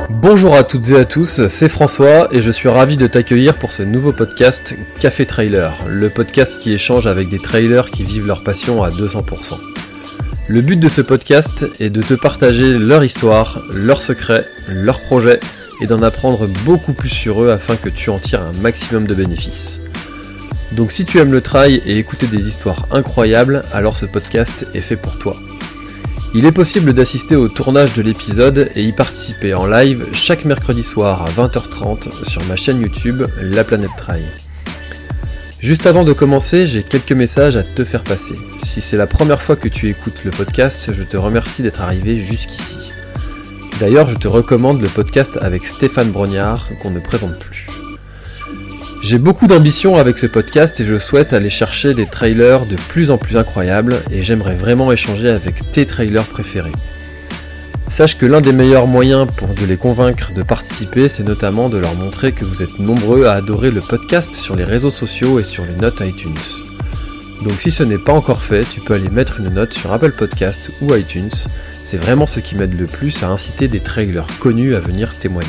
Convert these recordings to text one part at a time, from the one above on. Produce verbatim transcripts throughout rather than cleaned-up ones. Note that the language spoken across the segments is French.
Bonjour à toutes et à tous, c'est François et je suis ravi de t'accueillir pour ce nouveau podcast Café Trailer, le podcast qui échange avec des trailers qui vivent leur passion à deux cents pour cent. Le but de ce podcast est de te partager leur histoire, leurs secrets, leurs projets et d'en apprendre beaucoup plus sur eux afin que tu en tires un maximum de bénéfices. Donc si tu aimes le trail et écouter des histoires incroyables, alors ce podcast est fait pour toi. Il est possible d'assister au tournage de l'épisode et y participer en live chaque mercredi soir à vingt heures trente sur ma chaîne YouTube La Planète Trail. Juste avant de commencer, j'ai quelques messages à te faire passer. Si c'est la première fois que tu écoutes le podcast, je te remercie d'être arrivé jusqu'ici. D'ailleurs, je te recommande le podcast avec Stéphane Brognard qu'on ne présente plus. J'ai beaucoup d'ambition avec ce podcast et je souhaite aller chercher des trailers de plus en plus incroyables et j'aimerais vraiment échanger avec tes trailers préférés. Sache que l'un des meilleurs moyens pour de les convaincre de participer, c'est notamment de leur montrer que vous êtes nombreux à adorer le podcast sur les réseaux sociaux et sur les notes iTunes. Donc si ce n'est pas encore fait, tu peux aller mettre une note sur Apple Podcast ou iTunes, c'est vraiment ce qui m'aide le plus à inciter des trailers connus à venir témoigner.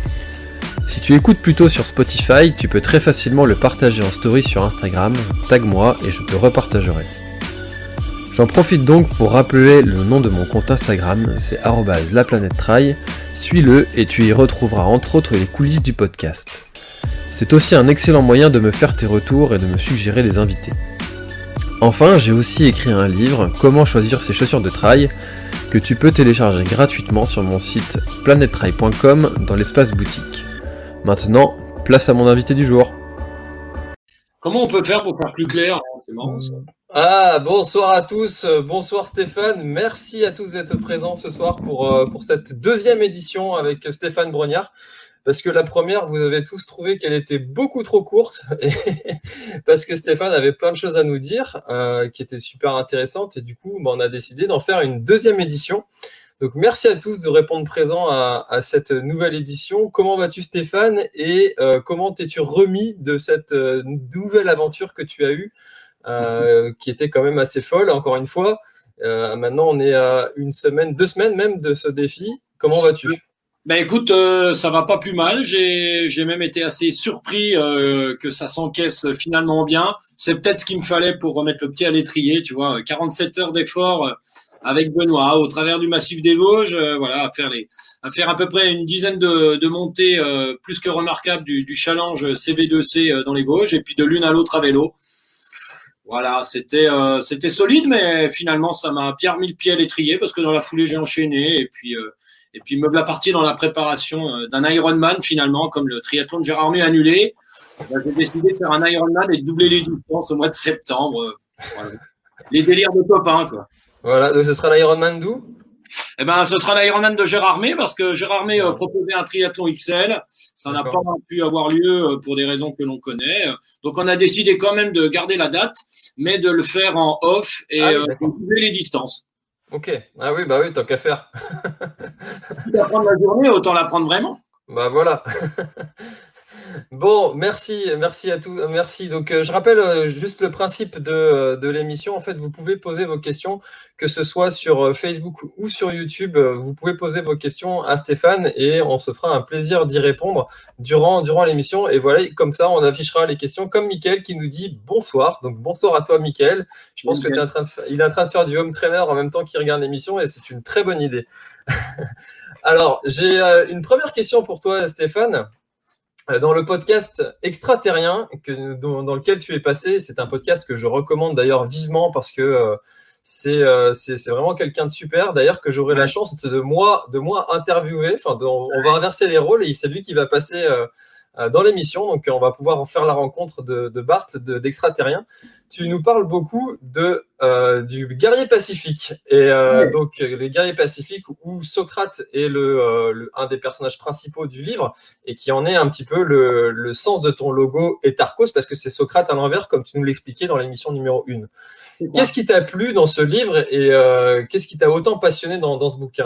Si tu écoutes plutôt sur Spotify, tu peux très facilement le partager en story sur Instagram, tag-moi et je te repartagerai. J'en profite donc pour rappeler le nom de mon compte Instagram, c'est arobase laplanètetrail, suis-le et tu y retrouveras entre autres les coulisses du podcast. C'est aussi un excellent moyen de me faire tes retours et de me suggérer des invités. Enfin, j'ai aussi écrit un livre, Comment choisir ses chaussures de trail, que tu peux télécharger gratuitement sur mon site planète trail point com dans l'espace boutique. Maintenant, place à mon invité du jour. Comment on peut faire pour faire plus clair? C'est marrant ça. Ah, bonsoir à tous, bonsoir Stéphane, merci à tous d'être présents ce soir pour, pour cette deuxième édition avec Stéphane Brognard. Parce que la première, vous avez tous trouvé qu'elle était beaucoup trop courte, et parce que Stéphane avait plein de choses à nous dire, euh, qui étaient super intéressantes, et du coup, bah, on a décidé d'en faire une deuxième édition. Donc merci à tous de répondre présent à, à cette nouvelle édition. Comment vas-tu Stéphane et euh, comment t'es-tu remis de cette euh, nouvelle aventure que tu as eue, euh, qui était quand même assez folle, encore une fois. Euh, maintenant, on est à une semaine, deux semaines même de ce défi. Comment vas-tu ? Ben écoute, euh, ça va pas plus mal. J'ai, j'ai même été assez surpris euh, que ça s'encaisse finalement bien. C'est peut-être ce qu'il me fallait pour remettre le pied à l'étrier, tu vois. quarante-sept heures d'effort euh, avec Benoît au travers du massif des Vosges, euh, voilà, à faire les, à faire à peu près une dizaine de, de montées euh, plus que remarquables du, du challenge C V deux C euh, dans les Vosges et puis de l'une à l'autre à vélo. Voilà, c'était euh, c'était solide, mais finalement ça m'a bien remis le pied à l'étrier parce que dans la foulée j'ai enchaîné et puis euh, Et puis, me voilà parti dans la préparation d'un Ironman, finalement, comme le triathlon de Gérardmer annulé. Ben, j'ai décidé de faire un Ironman et de doubler les distances au mois de septembre. Voilà. Les délires de copains, quoi. Voilà, donc ce sera l'Ironman d'où ? Eh ben, ce sera l'Ironman de Gérardmer, parce que Gérardmer euh, proposait un triathlon X L. Ça n'a pas pu avoir lieu pour des raisons que l'on connaît. Donc, on a décidé quand même de garder la date, mais de le faire en off et ah, oui, euh, de doubler les distances. Ok, ah oui, bah oui, tant qu'à faire. Quitte à prendre la journée, autant la prendre vraiment. Bah voilà. Bon, merci, merci à tous, merci. Donc, euh, je rappelle euh, juste le principe de, de l'émission. En fait, vous pouvez poser vos questions, que ce soit sur Facebook ou sur YouTube. Euh, vous pouvez poser vos questions à Stéphane et on se fera un plaisir d'y répondre durant, durant l'émission. Et voilà, comme ça, on affichera les questions comme Mickaël qui nous dit bonsoir. Donc, bonsoir à toi, Mickaël. Je pense okay. que t'es en train de fa- il est en train de faire du home trainer en même temps qu'il regarde l'émission et c'est une très bonne idée. Alors, j'ai euh, une première question pour toi, Stéphane. Dans le podcast Extraterrien que, dans, dans lequel tu es passé, c'est un podcast que je recommande d'ailleurs vivement parce que euh, c'est, euh, c'est, c'est vraiment quelqu'un de super. D'ailleurs, que j'aurai la chance de moi, de moi interviewer. Enfin, de, on, on va inverser les rôles et c'est lui qui va passer euh, dans l'émission. Donc, on va pouvoir faire la rencontre de, de Bart de, d'Extraterrien. Tu nous parles beaucoup de, euh, du guerrier pacifique. Et euh, ouais. donc, le guerrier pacifique où Socrate est le, euh, le, un des personnages principaux du livre et qui en est un petit peu le, le sens de ton logo Etarchos parce que c'est Socrate à l'envers, comme tu nous l'expliquais dans l'émission numéro un. Qu'est-ce qui t'a plu dans ce livre et euh, qu'est-ce qui t'a autant passionné dans, dans ce bouquin ?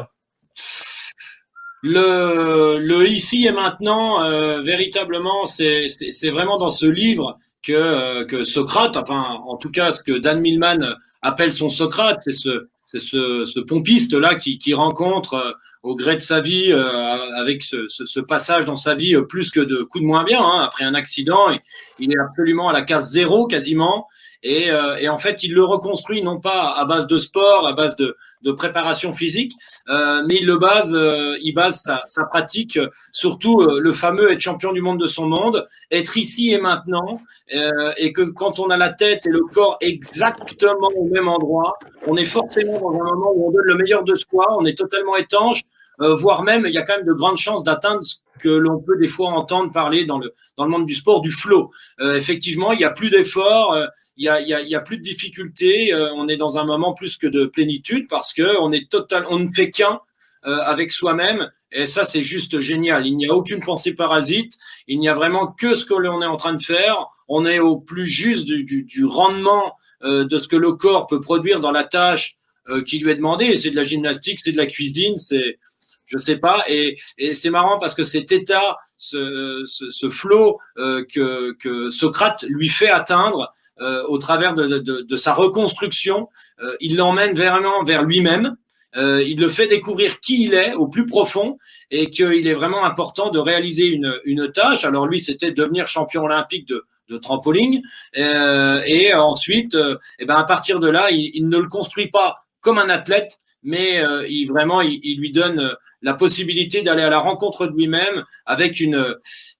Le, le ici et maintenant, euh, véritablement, c'est, c'est, c'est vraiment dans ce livre que, euh, que Socrate, enfin, en tout cas, ce que Dan Millman appelle son Socrate, c'est ce, c'est ce, ce pompiste là qui, qui rencontre au gré de sa vie, euh, avec ce, ce, ce passage dans sa vie, euh, plus que de coups de moins bien. Hein, après un accident, il est absolument à la case zéro quasiment. Et, euh, et en fait, il le reconstruit non pas à base de sport, à base de, de préparation physique, euh, mais il le base, euh, il base sa, sa pratique, surtout euh, le fameux être champion du monde de son monde, être ici et maintenant, euh, et que quand on a la tête et le corps exactement au même endroit, on est forcément dans un moment où on donne le meilleur de soi, on est totalement étanche, euh, voire même il y a quand même de grandes chances d'atteindre ce que l'on peut des fois entendre parler dans le dans le monde du sport, du flow. Euh, effectivement, il y a plus d'efforts. Euh, Il y a, il y a, il y a plus de difficultés. Euh, on est dans un moment plus que de plénitude parce que on est total, on ne fait qu'un euh, avec soi-même. Et ça, c'est juste génial. Il n'y a aucune pensée parasite. Il n'y a vraiment que ce que l'on est en train de faire. On est au plus juste du, du, du rendement euh, de ce que le corps peut produire dans la tâche euh, qui lui est demandée. C'est de la gymnastique, c'est de la cuisine, c'est je sais pas, et, et c'est marrant parce que cet état, ce, ce, ce flow euh, que, que Socrate lui fait atteindre euh, au travers de, de, de sa reconstruction, euh, il l'emmène vraiment vers lui-même. Euh, il le fait découvrir qui il est au plus profond et qu'il est vraiment important de réaliser une, une tâche. Alors lui, c'était devenir champion olympique de, de trampoline, euh, et ensuite, euh, et ben à partir de là, il, il ne le construit pas comme un athlète, mais euh, il vraiment il, il lui donne euh, la possibilité d'aller à la rencontre de lui-même avec une euh,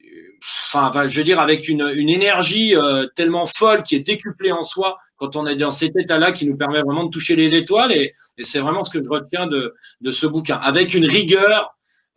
enfin je veux dire avec une, une énergie euh, tellement folle qui est décuplée en soi quand on est dans cet état-là, qui nous permet vraiment de toucher les étoiles, et, et c'est vraiment ce que je retiens de, de ce bouquin, avec une rigueur.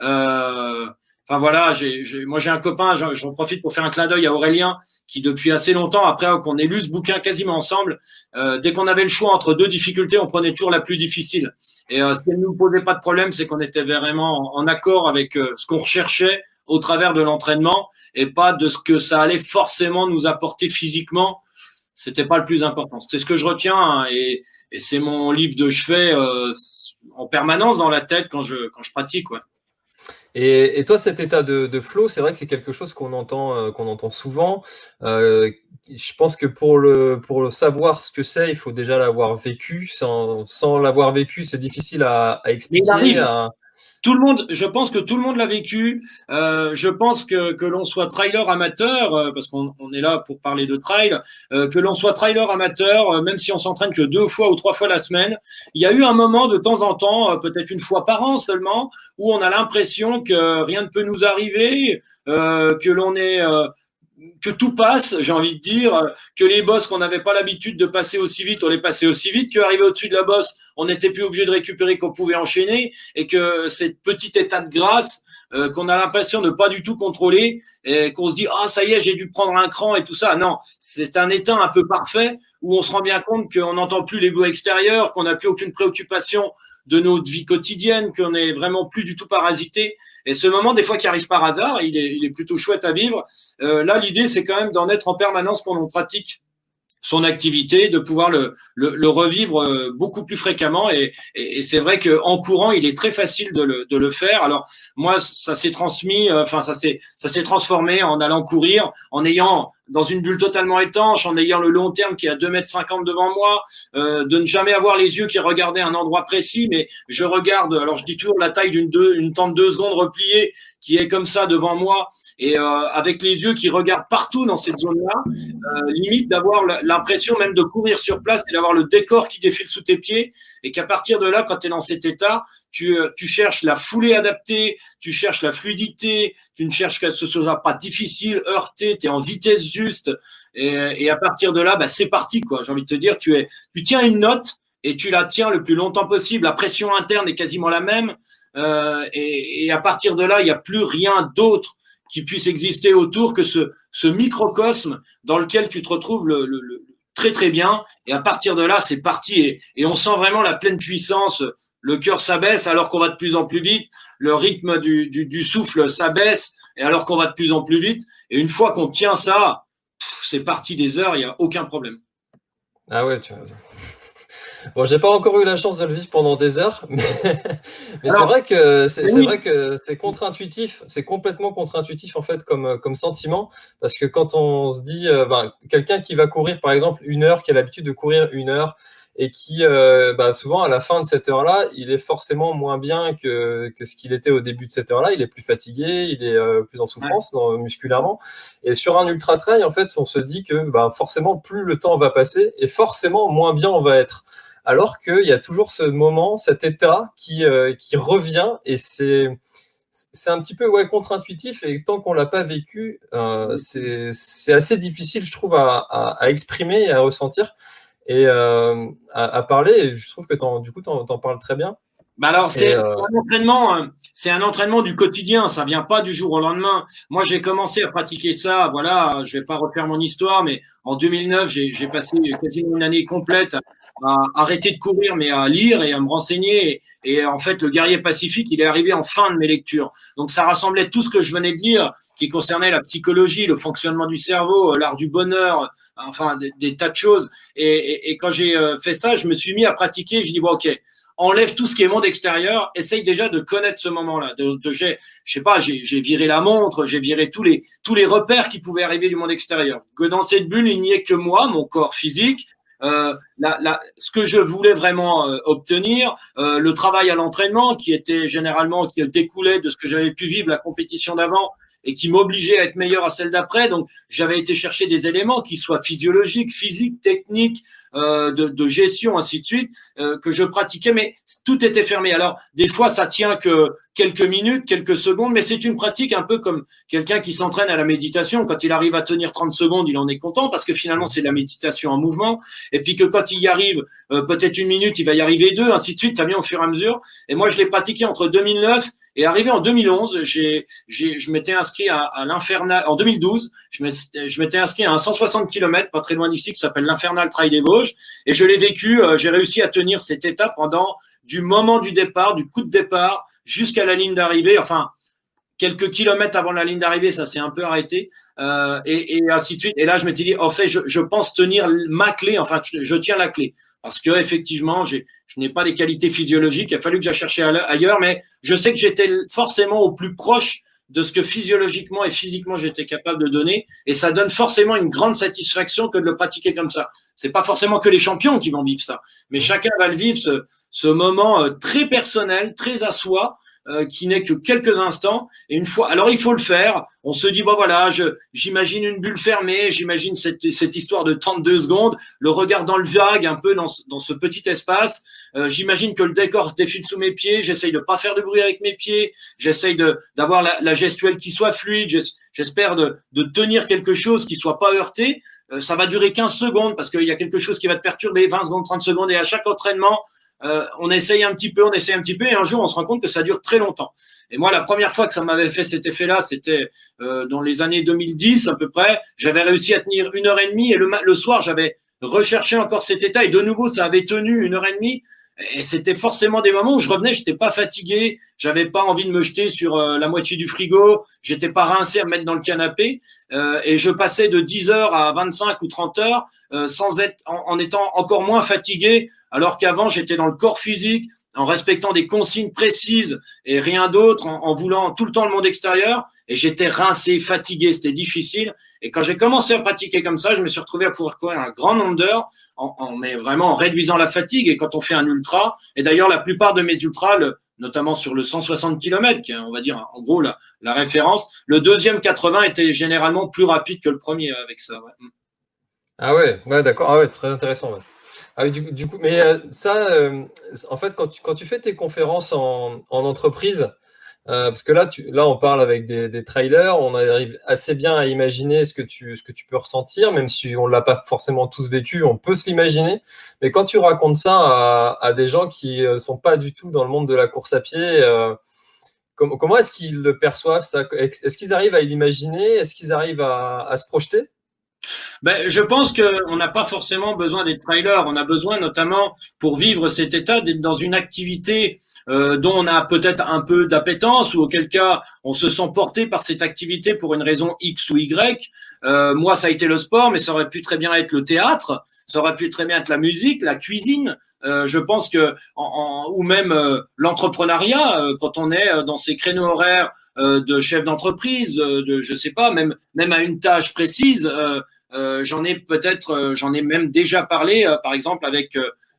Euh, Enfin voilà, j'ai, j'ai, moi j'ai un copain, j'en, j'en profite pour faire un clin d'œil à Aurélien, qui depuis assez longtemps, après qu'on ait lu ce bouquin quasiment ensemble, euh, dès qu'on avait le choix entre deux difficultés, on prenait toujours la plus difficile. Et euh, ce qui ne nous posait pas de problème, c'est qu'on était vraiment en, en accord avec euh, ce qu'on recherchait au travers de l'entraînement, et pas de ce que ça allait forcément nous apporter physiquement. C'était pas le plus important. C'est ce que je retiens, hein, et, et c'est mon livre de chevet euh, en permanence dans la tête quand je quand je pratique, ouais. Et, et toi, cet état de, de flow, c'est vrai que c'est quelque chose qu'on entend, euh, qu'on entend souvent. Euh, je pense que pour le, pour le savoir ce que c'est, il faut déjà l'avoir vécu. Sans, sans l'avoir vécu, c'est difficile à, à expliquer. À... Tout le monde, je pense que tout le monde l'a vécu. Euh, je pense que que l'on soit trailer amateur, euh, parce qu'on on est là pour parler de trail, euh, que l'on soit trailer amateur, euh, même si on s'entraîne que deux fois ou trois fois la semaine, il y a eu un moment de temps en temps, euh, peut-être une fois par an seulement, où on a l'impression que rien ne peut nous arriver, euh, que l'on est euh, que tout passe, j'ai envie de dire, que les bosses qu'on n'avait pas l'habitude de passer aussi vite, on les passait aussi vite, qu'arrivé au-dessus de la bosse, on n'était plus obligé de récupérer, qu'on pouvait enchaîner, et que cette petite état de grâce euh, qu'on a l'impression de pas du tout contrôler, et qu'on se dit ah ça y est, j'ai dû prendre un cran et tout ça. Non, c'est un état un peu parfait où on se rend bien compte qu'on n'entend plus les bruits extérieurs, qu'on n'a plus aucune préoccupation de notre vie quotidienne, qu'on est vraiment plus du tout parasité. Et ce moment, des fois, qui arrive par hasard, il est, il est plutôt chouette à vivre. Euh, là, l'idée, c'est quand même d'en être en permanence quand on pratique son activité, de pouvoir le, le, le revivre beaucoup plus fréquemment. Et, et, et c'est vrai qu'en courant, il est très facile de le, de le faire. Alors, moi, ça s'est transmis, enfin, ça s'est, ça s'est transformé en allant courir, en ayant dans une bulle totalement étanche, en ayant le long terme qui est à deux mètres cinquante devant moi, euh, de ne jamais avoir les yeux qui regardaient un endroit précis, mais je regarde, alors je dis toujours la taille d'une deux, une tente deux secondes repliée qui est comme ça devant moi, et euh, avec les yeux qui regardent partout dans cette zone-là, euh, limite d'avoir l'impression même de courir sur place et d'avoir le décor qui défile sous tes pieds, et qu'à partir de là, quand tu es dans cet état, tu, tu cherches la foulée adaptée, tu cherches la fluidité, tu ne cherches que ce soit pas difficile, heurté, tu es en vitesse juste, et, et à partir de là, bah, c'est parti, quoi. J'ai envie de te dire, tu es, tu tiens une note et tu la tiens le plus longtemps possible. La pression interne est quasiment la même, euh, et, et à partir de là, il n'y a plus rien d'autre qui puisse exister autour que ce, ce microcosme dans lequel tu te retrouves le, le, le, très très bien. Et à partir de là, c'est parti, et, et on sent vraiment la pleine puissance. Le cœur s'abaisse alors qu'on va de plus en plus vite. Le rythme du, du, du souffle s'abaisse et alors qu'on va de plus en plus vite. Et une fois qu'on tient ça, c'est parti des heures, il n'y a aucun problème. Ah ouais, tu as raison. Bon, j'ai pas encore eu la chance de le vivre pendant des heures, mais, mais c'est vrai que c'est oui. vrai que c'est contre-intuitif, c'est complètement contre-intuitif en fait comme comme sentiment, parce que quand on se dit, euh, ben, quelqu'un qui va courir par exemple une heure, qui a l'habitude de courir une heure, et qui, euh, bah, souvent, à la fin de cette heure-là, il est forcément moins bien que, que ce qu'il était au début de cette heure-là. Il est plus fatigué, il est euh, plus en souffrance ouais. dans, musculairement. Et sur un ultra-trail, en fait, on se dit que bah, forcément, plus le temps va passer et forcément, moins bien on va être. Alors qu'il y a toujours ce moment, cet état qui, euh, qui revient et c'est... C'est un petit peu ouais, contre-intuitif et tant qu'on ne l'a pas vécu, euh, c'est, c'est assez difficile, je trouve, à, à, à exprimer et à ressentir et euh, à, à parler. Et je trouve que du coup, tu en parles très bien. Bah alors, c'est euh... un entraînement, c'est un entraînement du quotidien, ça vient pas du jour au lendemain. Moi, j'ai commencé à pratiquer ça, voilà, je vais pas refaire mon histoire, mais en deux mille neuf, j'ai, j'ai passé quasiment une année complète à arrêter de courir, mais à lire et à me renseigner. Et, et en fait, le guerrier pacifique, il est arrivé en fin de mes lectures. Donc, ça rassemblait tout ce que je venais de lire, qui concernait la psychologie, le fonctionnement du cerveau, l'art du bonheur, enfin, des, des tas de choses. Et, et, et quand j'ai fait ça, je me suis mis à pratiquer. Je dis, bon, ok, enlève tout ce qui est monde extérieur, essaye déjà de connaître ce moment-là. De, de, j'ai, je sais pas, j'ai, j'ai viré la montre, j'ai viré tous les, tous les repères qui pouvaient arriver du monde extérieur. Que dans cette bulle, il n'y ait que moi, mon corps physique, Euh, la, la, ce que je voulais vraiment euh, obtenir, euh, le travail à l'entraînement qui était généralement, qui découlait de ce que j'avais pu vivre la compétition d'avant et qui m'obligeait à être meilleur à celle d'après. Donc, j'avais été chercher des éléments qui soient physiologiques, physiques, techniques, euh, de, de gestion, ainsi de suite, euh, que je pratiquais, mais tout était fermé. Alors, des fois, ça tient que quelques minutes, quelques secondes, mais c'est une pratique un peu comme quelqu'un qui s'entraîne à la méditation. Quand il arrive à tenir trente secondes, il en est content parce que finalement, c'est de la méditation en mouvement. Et puis que quand il y arrive, euh, peut-être une minute, il va y arriver deux, ainsi de suite, ça vient au fur et à mesure. Et moi, je l'ai pratiqué entre deux mille neuf et arrivé en deux mille onze, j'ai, j'ai, je m'étais inscrit à, à l'Infernal, en deux mille douze, je m'étais, je m'étais inscrit à un cent soixante kilomètres, pas très loin d'ici, qui s'appelle l'Infernal Trail des Vosges. Et je l'ai vécu, euh, j'ai réussi à tenir cette étape pendant du moment du départ, du coup de départ, jusqu'à la ligne d'arrivée. Enfin, quelques kilomètres avant la ligne d'arrivée, ça s'est un peu arrêté, euh, et, et ainsi de suite. Et là, je m'étais dit, en fait, je, je pense tenir ma clé, enfin, je, je tiens la clé. Parce que effectivement, j'ai, je n'ai pas les qualités physiologiques, il a fallu que j'aille chercher ailleurs, mais je sais que j'étais forcément au plus proche de ce que physiologiquement et physiquement j'étais capable de donner, et ça donne forcément une grande satisfaction que de le pratiquer comme ça. C'est pas forcément que les champions qui vont vivre ça, mais chacun va le vivre, ce, ce moment euh, très personnel, très à soi, Euh, qui n'est que quelques instants. Et une fois, alors il faut le faire. On se dit bon voilà, je, j'imagine une bulle fermée, j'imagine cette, cette histoire de trente-deux secondes, le regard dans le vague, un peu dans, dans ce petit espace. Euh, j'imagine que le décor défile sous mes pieds. J'essaye de pas faire de bruit avec mes pieds. J'essaye de d'avoir la, la gestuelle qui soit fluide. J'espère de, de tenir quelque chose qui soit pas heurté. Euh, ça va durer quinze secondes parce qu'il y a quelque chose qui va te perturber, vingt secondes, trente secondes. Et à chaque entraînement, Euh, on essaye un petit peu, on essaye un petit peu, et un jour, on se rend compte que ça dure très longtemps. Et moi, la première fois que ça m'avait fait cet effet-là, c'était euh, dans les années deux mille dix à peu près. J'avais réussi à tenir une heure et demie, et le, le soir, j'avais recherché encore cet état, et de nouveau, ça avait tenu une heure et demie. Et c'était forcément des moments où je revenais, j'étais pas fatigué, j'avais pas envie de me jeter sur euh, la moitié du frigo, j'étais pas rincé à me mettre dans le canapé, euh, et je passais de dix heures à vingt-cinq ou trente heures euh, sans être, en, en étant encore moins fatigué, alors qu'avant j'étais dans le corps physique, en respectant des consignes précises et rien d'autre, en, en voulant tout le temps le monde extérieur, et j'étais rincé, fatigué, c'était difficile. Et quand j'ai commencé à pratiquer comme ça, je me suis retrouvé à pouvoir courir un grand nombre d'heures, en, en, mais vraiment en réduisant la fatigue. Et quand on fait un ultra, et d'ailleurs la plupart de mes ultras, le, notamment sur le cent soixante kilomètres, qui est, on va dire en gros la, la référence, le deuxième quatre-vingts était généralement plus rapide que le premier avec ça. Ouais. Ah ouais, ouais d'accord, ah ouais, très intéressant. Ouais. Ah oui, du, du coup, mais euh, ça, euh, en fait, quand tu, quand tu fais tes conférences en, en entreprise, euh, parce que là, tu, là, on parle avec des, des trailers, on arrive assez bien à imaginer ce que tu, ce que tu peux ressentir, même si on ne l'a pas forcément tous vécu, on peut se l'imaginer. Mais quand tu racontes ça à, à des gens qui ne sont pas du tout dans le monde de la course à pied, euh, com- comment est-ce qu'ils le perçoivent ça? Est-ce qu'ils arrivent à l'imaginer? Est-ce qu'ils arrivent à, à se projeter? Ben, je pense qu'on n'a pas forcément besoin d'être trailer. On a besoin notamment pour vivre cet état d'être dans une activité euh, dont on a peut-être un peu d'appétence ou auquel cas on se sent porté par cette activité pour une raison X ou Y. Euh, moi, ça a été le sport, mais ça aurait pu très bien être le théâtre. Ça aurait pu très bien être la musique, la cuisine. Euh, je pense que, en, en, ou même euh, l'entrepreneuriat, euh, quand on est dans ces créneaux horaires euh, de chef d'entreprise, euh, de, je sais pas, même même à une tâche précise. Euh, euh, j'en ai peut-être, euh, j'en ai même déjà parlé, euh, par exemple avec euh,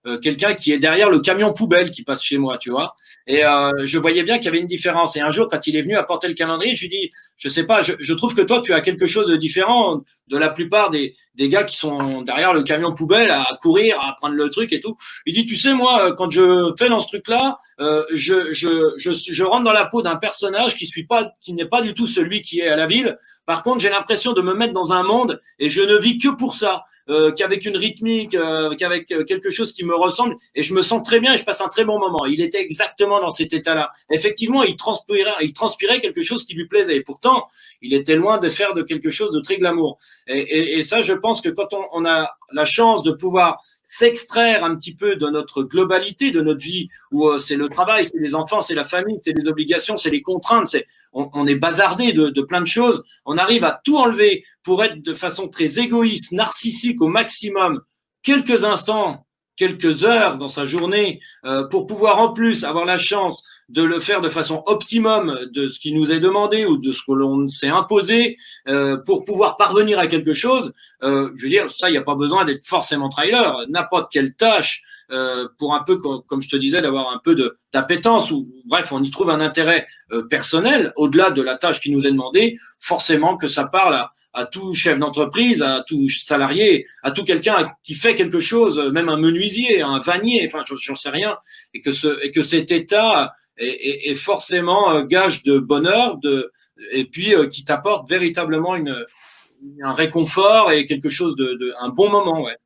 euh, quelqu'un qui est derrière le camion poubelle qui passe chez moi, tu vois. Et euh, je voyais bien qu'il y avait une différence. Et un jour, quand il est venu apporter le calendrier, je lui dis, je sais pas, je, je trouve que toi, tu as quelque chose de différent de la plupart des, des gars qui sont derrière le camion poubelle à courir, à prendre le truc et tout. Il dit, tu sais, moi, quand je fais dans ce truc-là, euh, je, je, je, je rentre dans la peau d'un personnage qui suit pas, qui n'est pas du tout celui qui est à la ville. Par contre, j'ai l'impression de me mettre dans un monde et je ne vis que pour ça, euh, qu'avec une rythmique, euh, qu'avec quelque chose qui me ressemble et je me sens très bien et je passe un très bon moment. Il était exactement dans cet état-là. Effectivement, il transpirait, il transpirait quelque chose qui lui plaisait et pourtant, il était loin de faire de quelque chose de très glamour. Et, et, et ça, je pense que quand on, on a la chance de pouvoir s'extraire un petit peu de notre globalité, de notre vie, où euh, c'est le travail, c'est les enfants, c'est la famille, c'est les obligations, c'est les contraintes, c'est on, on est bazardé de, de plein de choses. On arrive à tout enlever pour être de façon très égoïste, narcissique au maximum, quelques instants, quelques heures dans sa journée, euh, pour pouvoir en plus avoir la chance de le faire de façon optimum de ce qui nous est demandé ou de ce que l'on s'est imposé euh, pour pouvoir parvenir à quelque chose. Euh, je veux dire, ça, il n'y a pas besoin d'être forcément trailer. N'importe quelle tâche, euh, pour un peu, comme, comme je te disais, d'avoir un peu de d'appétence ou bref, on y trouve un intérêt euh, personnel au-delà de la tâche qui nous est demandée. Forcément que ça parle à, à tout chef d'entreprise, à tout salarié, à tout quelqu'un qui fait quelque chose, même un menuisier, un vannier, enfin, j'en sais rien, et que ce et que cet état est, est forcément gage de bonheur, de et puis euh, qui t'apporte véritablement une un réconfort et quelque chose de, de un bon moment, ouais.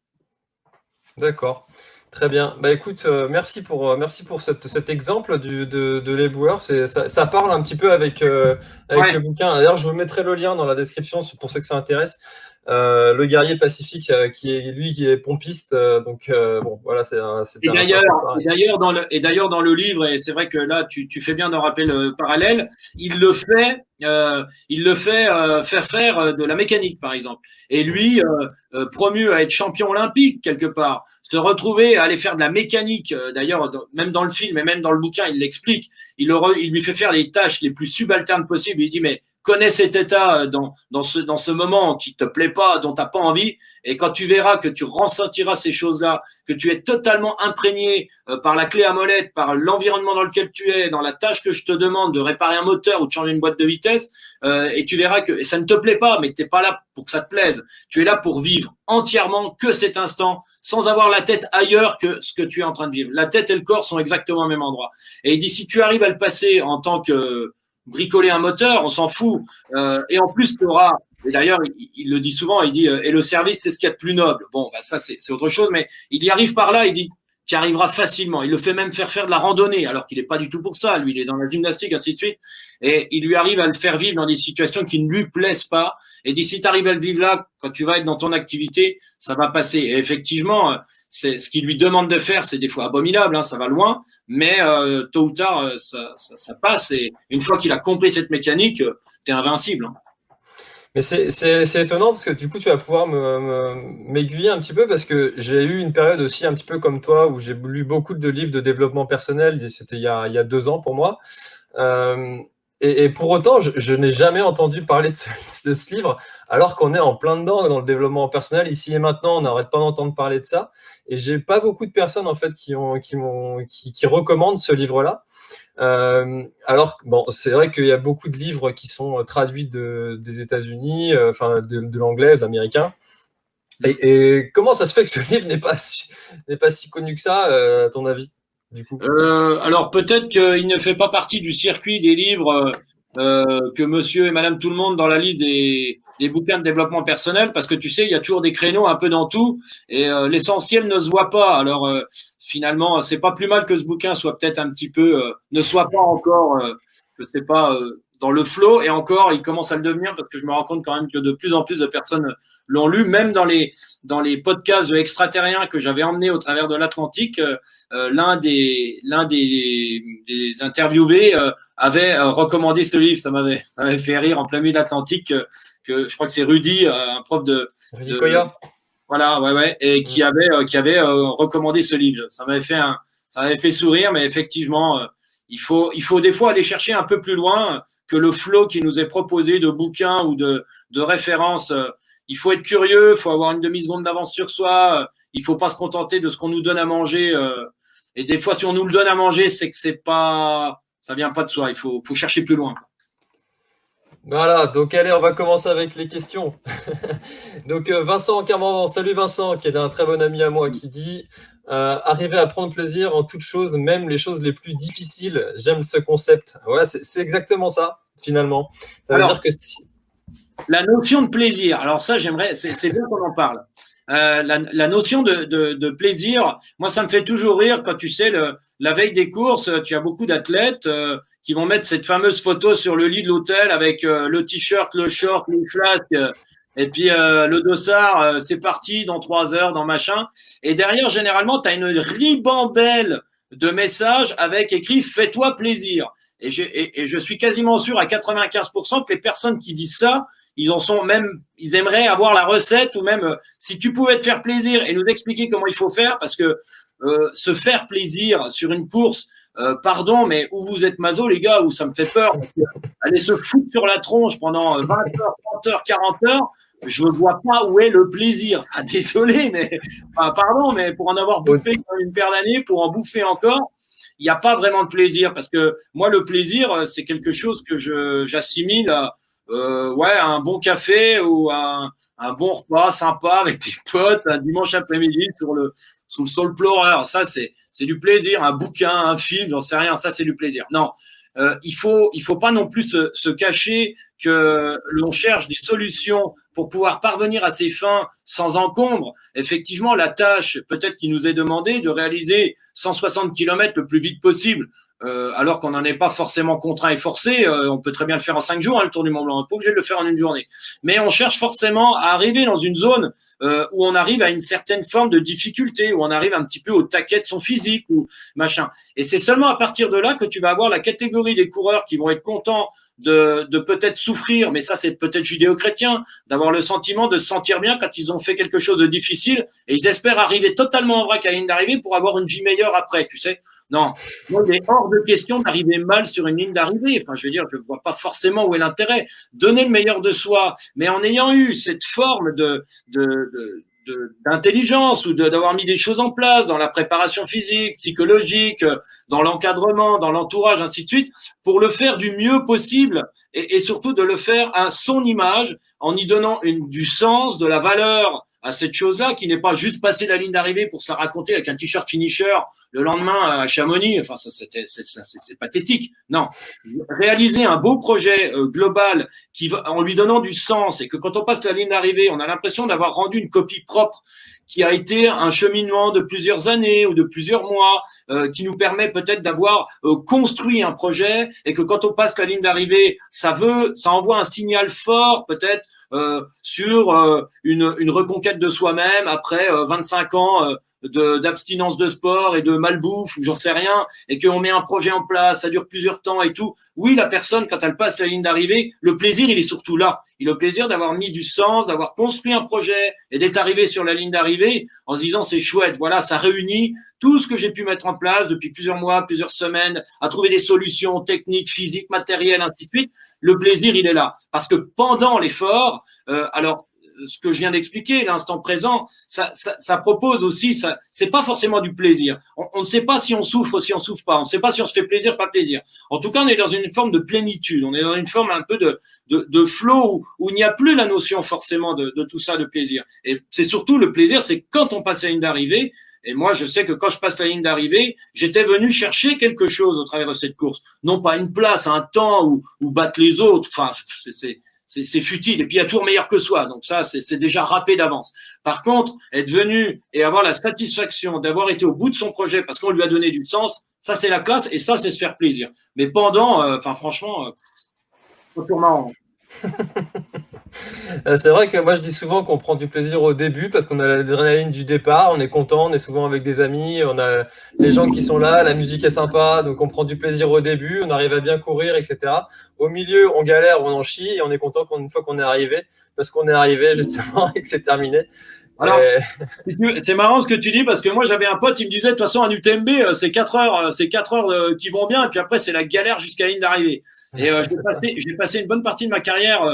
D'accord. Très bien. Bah écoute, euh, merci pour euh, merci pour cette, cet exemple du, de, de l'éboueur. C'est ça, ça parle un petit peu avec euh, avec ouais. le bouquin. D'ailleurs, je vous mettrai le lien dans la description pour ceux que ça intéresse. Euh, le guerrier pacifique euh, qui est lui qui est pompiste. Euh, donc euh, bon, voilà, c'est. Et d'ailleurs, et d'ailleurs dans le et d'ailleurs dans le livre, et c'est vrai que là tu tu fais bien d'en rappeler le parallèle. Il le fait. Euh, il le fait euh, faire faire de la mécanique, par exemple. Et lui, euh, euh, promu à être champion olympique quelque part, se retrouver à aller faire de la mécanique. Euh, D'ailleurs, même dans le film et même dans le bouquin, il l'explique. Il, le re, il lui fait faire les tâches les plus subalternes possibles. Il dit mais connais cet état dans dans ce dans ce moment qui te plaît pas, dont t'as pas envie. Et quand tu verras que tu ressentiras ces choses-là, que tu es totalement imprégné euh, par la clé à molette, par l'environnement dans lequel tu es, dans la tâche que je te demande de réparer un moteur ou de changer une boîte de vitesse, euh, et tu verras que et ça ne te plaît pas, mais t'es pas là pour que ça te plaise. Tu es là pour vivre entièrement que cet instant, sans avoir la tête ailleurs que ce que tu es en train de vivre. La tête et le corps sont exactement au même endroit. Et il dit si tu arrives à le passer en tant que bricoler un moteur, on s'en fout. Euh, et en plus, tu auras, et d'ailleurs, il, il le dit souvent, il dit, euh, et le service, c'est ce qu'il y a de plus noble. Bon, bah, ça, c'est autre chose, mais il y arrive par là, il dit, tu y arriveras facilement. Il le fait même faire faire de la randonnée, alors qu'il n'est pas du tout pour ça. Lui, il est dans la gymnastique, ainsi de suite. Et il lui arrive à le faire vivre dans des situations qui ne lui plaisent pas. Et dit, si tu arrives à le vivre là, quand tu vas être dans ton activité, ça va passer. Et effectivement, c'est ce qu'il lui demande de faire, c'est des fois abominable, hein, ça va loin, mais euh, tôt ou tard, ça, ça, ça passe. Et une fois qu'il a compris cette mécanique, t'es invincible. Hein. Mais c'est étonnant parce que du coup, tu vas pouvoir m'aiguiller un petit peu parce que j'ai eu une période aussi un petit peu comme toi où j'ai lu beaucoup de livres de développement personnel. C'était il y a, il y a deux ans pour moi. Euh, et, et pour autant, je, je n'ai jamais entendu parler de ce, de ce livre alors qu'on est en plein dedans dans le développement personnel. Ici et maintenant, on n'arrête pas d'entendre parler de ça. Et j'ai pas beaucoup de personnes en fait qui, ont, qui, m'ont, qui, qui recommandent ce livre-là. Euh, alors, bon, c'est vrai qu'il y a beaucoup de livres qui sont traduits de, des États-Unis, euh, enfin de, de l'anglais, de l'américain. Et, et comment ça se fait que ce livre n'est pas, si, n'est pas si connu que ça, euh, à ton avis, du coup euh, Alors peut-être qu'il ne fait pas partie du circuit des livres euh, que Monsieur et Madame tout le monde dans la liste des, des bouquins de développement personnel, parce que tu sais, il y a toujours des créneaux un peu dans tout, et euh, l'essentiel ne se voit pas. Alors euh, finalement, c'est pas plus mal que ce bouquin soit peut-être un petit peu, euh, ne soit pas encore, euh, je sais pas, euh, dans le flow, et encore, il commence à le devenir parce que je me rends compte quand même que de plus en plus de personnes l'ont lu, même dans les dans les podcasts extraterriens que j'avais emmenés au travers de l'Atlantique, euh, l'un des l'un des, des interviewés euh, avait euh, recommandé ce livre. Ça m'avait ça m'avait fait rire en plein milieu de l'Atlantique euh, que je crois que c'est Rudy, euh, un prof de, Rudy Koya. Voilà, ouais, ouais, et qui avait, euh, qui avait euh, recommandé ce livre. Ça m'avait fait un, ça m'avait fait sourire, mais effectivement, euh, il faut, il faut des fois aller chercher un peu plus loin que le flot qui nous est proposé de bouquins ou de, de références. Euh, il faut être curieux, il faut avoir une demi-seconde d'avance sur soi, il faut pas se contenter de ce qu'on nous donne à manger. Euh, et des fois, si on nous le donne à manger, c'est que c'est pas, ça vient pas de soi. Il faut, faut chercher plus loin. Voilà, donc allez, on va commencer avec les questions. Donc euh, Vincent Carman, salut Vincent, qui est un très bon ami à moi, qui dit euh, arriver à prendre plaisir en toutes choses, même les choses les plus difficiles. J'aime ce concept. Ouais, c'est, c'est exactement ça, finalement. Ça veut Alors, dire que si... la notion de plaisir. Alors ça, j'aimerais, c'est, c'est bien qu'on en parle. Euh, la, la notion de, de, de plaisir, moi, ça me fait toujours rire quand tu sais, le, la veille des courses, tu as beaucoup d'athlètes euh, qui vont mettre cette fameuse photo sur le lit de l'hôtel avec euh, le t-shirt, le short, les flasques, euh, et puis euh, le dossard, euh, c'est parti dans trois heures, dans machin. Et derrière, généralement, tu as une ribambelle de messages avec écrit « Fais-toi plaisir ». Et, et, et je suis quasiment sûr à quatre-vingt-quinze pour cent que les personnes qui disent ça, ils en sont même, ils aimeraient avoir la recette ou même euh, si tu pouvais te faire plaisir et nous expliquer comment il faut faire, parce que euh, se faire plaisir sur une course, euh, pardon, mais où vous êtes maso les gars, où ça me fait peur, aller se foutre sur la tronche pendant vingt heures, trente heures, quarante heures, je ne vois pas où est le plaisir. Ah, désolé, mais enfin, pardon, mais pour en avoir bouffé une paire d'années, pour en bouffer encore, il n'y a pas vraiment de plaisir, parce que moi, le plaisir, c'est quelque chose que je, j'assimile à, euh, ouais, à un bon café ou à un, un bon repas sympa avec tes potes un dimanche après-midi sur le, sous le sol pleureur. Ça, c'est, c'est du plaisir. Un bouquin, un film, j'en sais rien. Ça, c'est du plaisir. Non. Euh, il faut, il faut pas non plus se, se cacher que l'on cherche des solutions pour pouvoir parvenir à ses fins sans encombre. Effectivement, la tâche peut-être qui nous est demandée de réaliser cent soixante kilomètres le plus vite possible, euh, alors qu'on n'en est pas forcément contraint et forcé. Euh, on peut très bien le faire en cinq jours, hein, le Tour du Mont Blanc. On n'est pas obligé de le faire en une journée. Mais on cherche forcément à arriver dans une zone euh, où on arrive à une certaine forme de difficulté, où on arrive un petit peu au taquet de son physique ou machin. Et c'est seulement à partir de là que tu vas avoir la catégorie des coureurs qui vont être contents de, de peut-être souffrir, mais ça c'est peut-être judéo-chrétien, d'avoir le sentiment de se sentir bien quand ils ont fait quelque chose de difficile et ils espèrent arriver totalement en vrac à la ligne d'arrivée pour avoir une vie meilleure après, tu sais. Non, moi, il est hors de question d'arriver mal sur une ligne d'arrivée. Enfin, je veux dire, je ne vois pas forcément où est l'intérêt. Donner le meilleur de soi, mais en ayant eu cette forme de, de, de De, d'intelligence ou de, d'avoir mis des choses en place dans la préparation physique, psychologique, dans l'encadrement, dans l'entourage, ainsi de suite, pour le faire du mieux possible et, et surtout de le faire à son image en y donnant une, du sens, de la valeur à cette chose-là qui n'est pas juste passer la ligne d'arrivée pour se la raconter avec un t-shirt finisher le lendemain à Chamonix. Enfin, ça, c'était, c'est, c'est, c'est pathétique. Non. Réaliser un beau projet euh, global qui va, en lui donnant du sens et que quand on passe la ligne d'arrivée, on a l'impression d'avoir rendu une copie propre qui a été un cheminement de plusieurs années ou de plusieurs mois, euh, qui nous permet peut-être d'avoir euh, construit un projet et que quand on passe la ligne d'arrivée, ça veut, ça envoie un signal fort peut-être euh, sur euh, une, une reconquête de soi-même après euh, vingt-cinq ans euh, de, d'abstinence de sport et de malbouffe ou j'en sais rien, et qu'on met un projet en place, ça dure plusieurs temps et tout. Oui, la personne, quand elle passe la ligne d'arrivée, le plaisir, il est surtout là. Il a le plaisir d'avoir mis du sens, d'avoir construit un projet et d'être arrivé sur la ligne d'arrivée en se disant c'est chouette, voilà, ça réunit tout ce que j'ai pu mettre en place depuis plusieurs mois, plusieurs semaines, à trouver des solutions techniques, physiques, matérielles, ainsi de suite. Le plaisir, il est là. Parce que pendant l'effort, euh, alors, ce que je viens d'expliquer, l'instant présent, ça, ça, ça propose aussi, ça, c'est pas forcément du plaisir. On, on ne sait pas si on souffre, si on souffre pas. On ne sait pas si on se fait plaisir, pas plaisir. En tout cas, on est dans une forme de plénitude. On est dans une forme un peu de, de, de flow où, où il n'y a plus la notion forcément de, de tout ça, de plaisir. Et c'est surtout le plaisir, c'est quand on passe la ligne d'arrivée. Et moi, je sais que quand je passe la ligne d'arrivée, j'étais venu chercher quelque chose au travers de cette course. Non pas une place, un temps ou, ou battre les autres. Enfin, c'est, c'est, C'est, c'est futile. Et puis, il y a toujours meilleur que soi. Donc ça, c'est, c'est déjà râpé d'avance. Par contre, être venu et avoir la satisfaction d'avoir été au bout de son projet parce qu'on lui a donné du sens, ça, c'est la classe et ça, c'est se faire plaisir. Mais pendant, euh, enfin, franchement, euh, c'est toujours marrant. C'est vrai que moi je dis souvent qu'on prend du plaisir au début parce qu'on a l'adrénaline du départ, on est content, on est souvent avec des amis, on a les gens qui sont là, la musique est sympa, donc on prend du plaisir au début, on arrive à bien courir, et cetera. Au milieu, on galère, on en chie et on est content qu'une fois qu'on est arrivé, parce qu'on est arrivé justement et que c'est terminé. Alors, et... c'est marrant ce que tu dis parce que moi j'avais un pote, il me disait de toute façon un U T M B c'est quatre heures, c'est quatre heures qui vont bien et puis après c'est la galère jusqu'à la ligne d'arrivée. Et euh, j'ai, passé, j'ai passé une bonne partie de ma carrière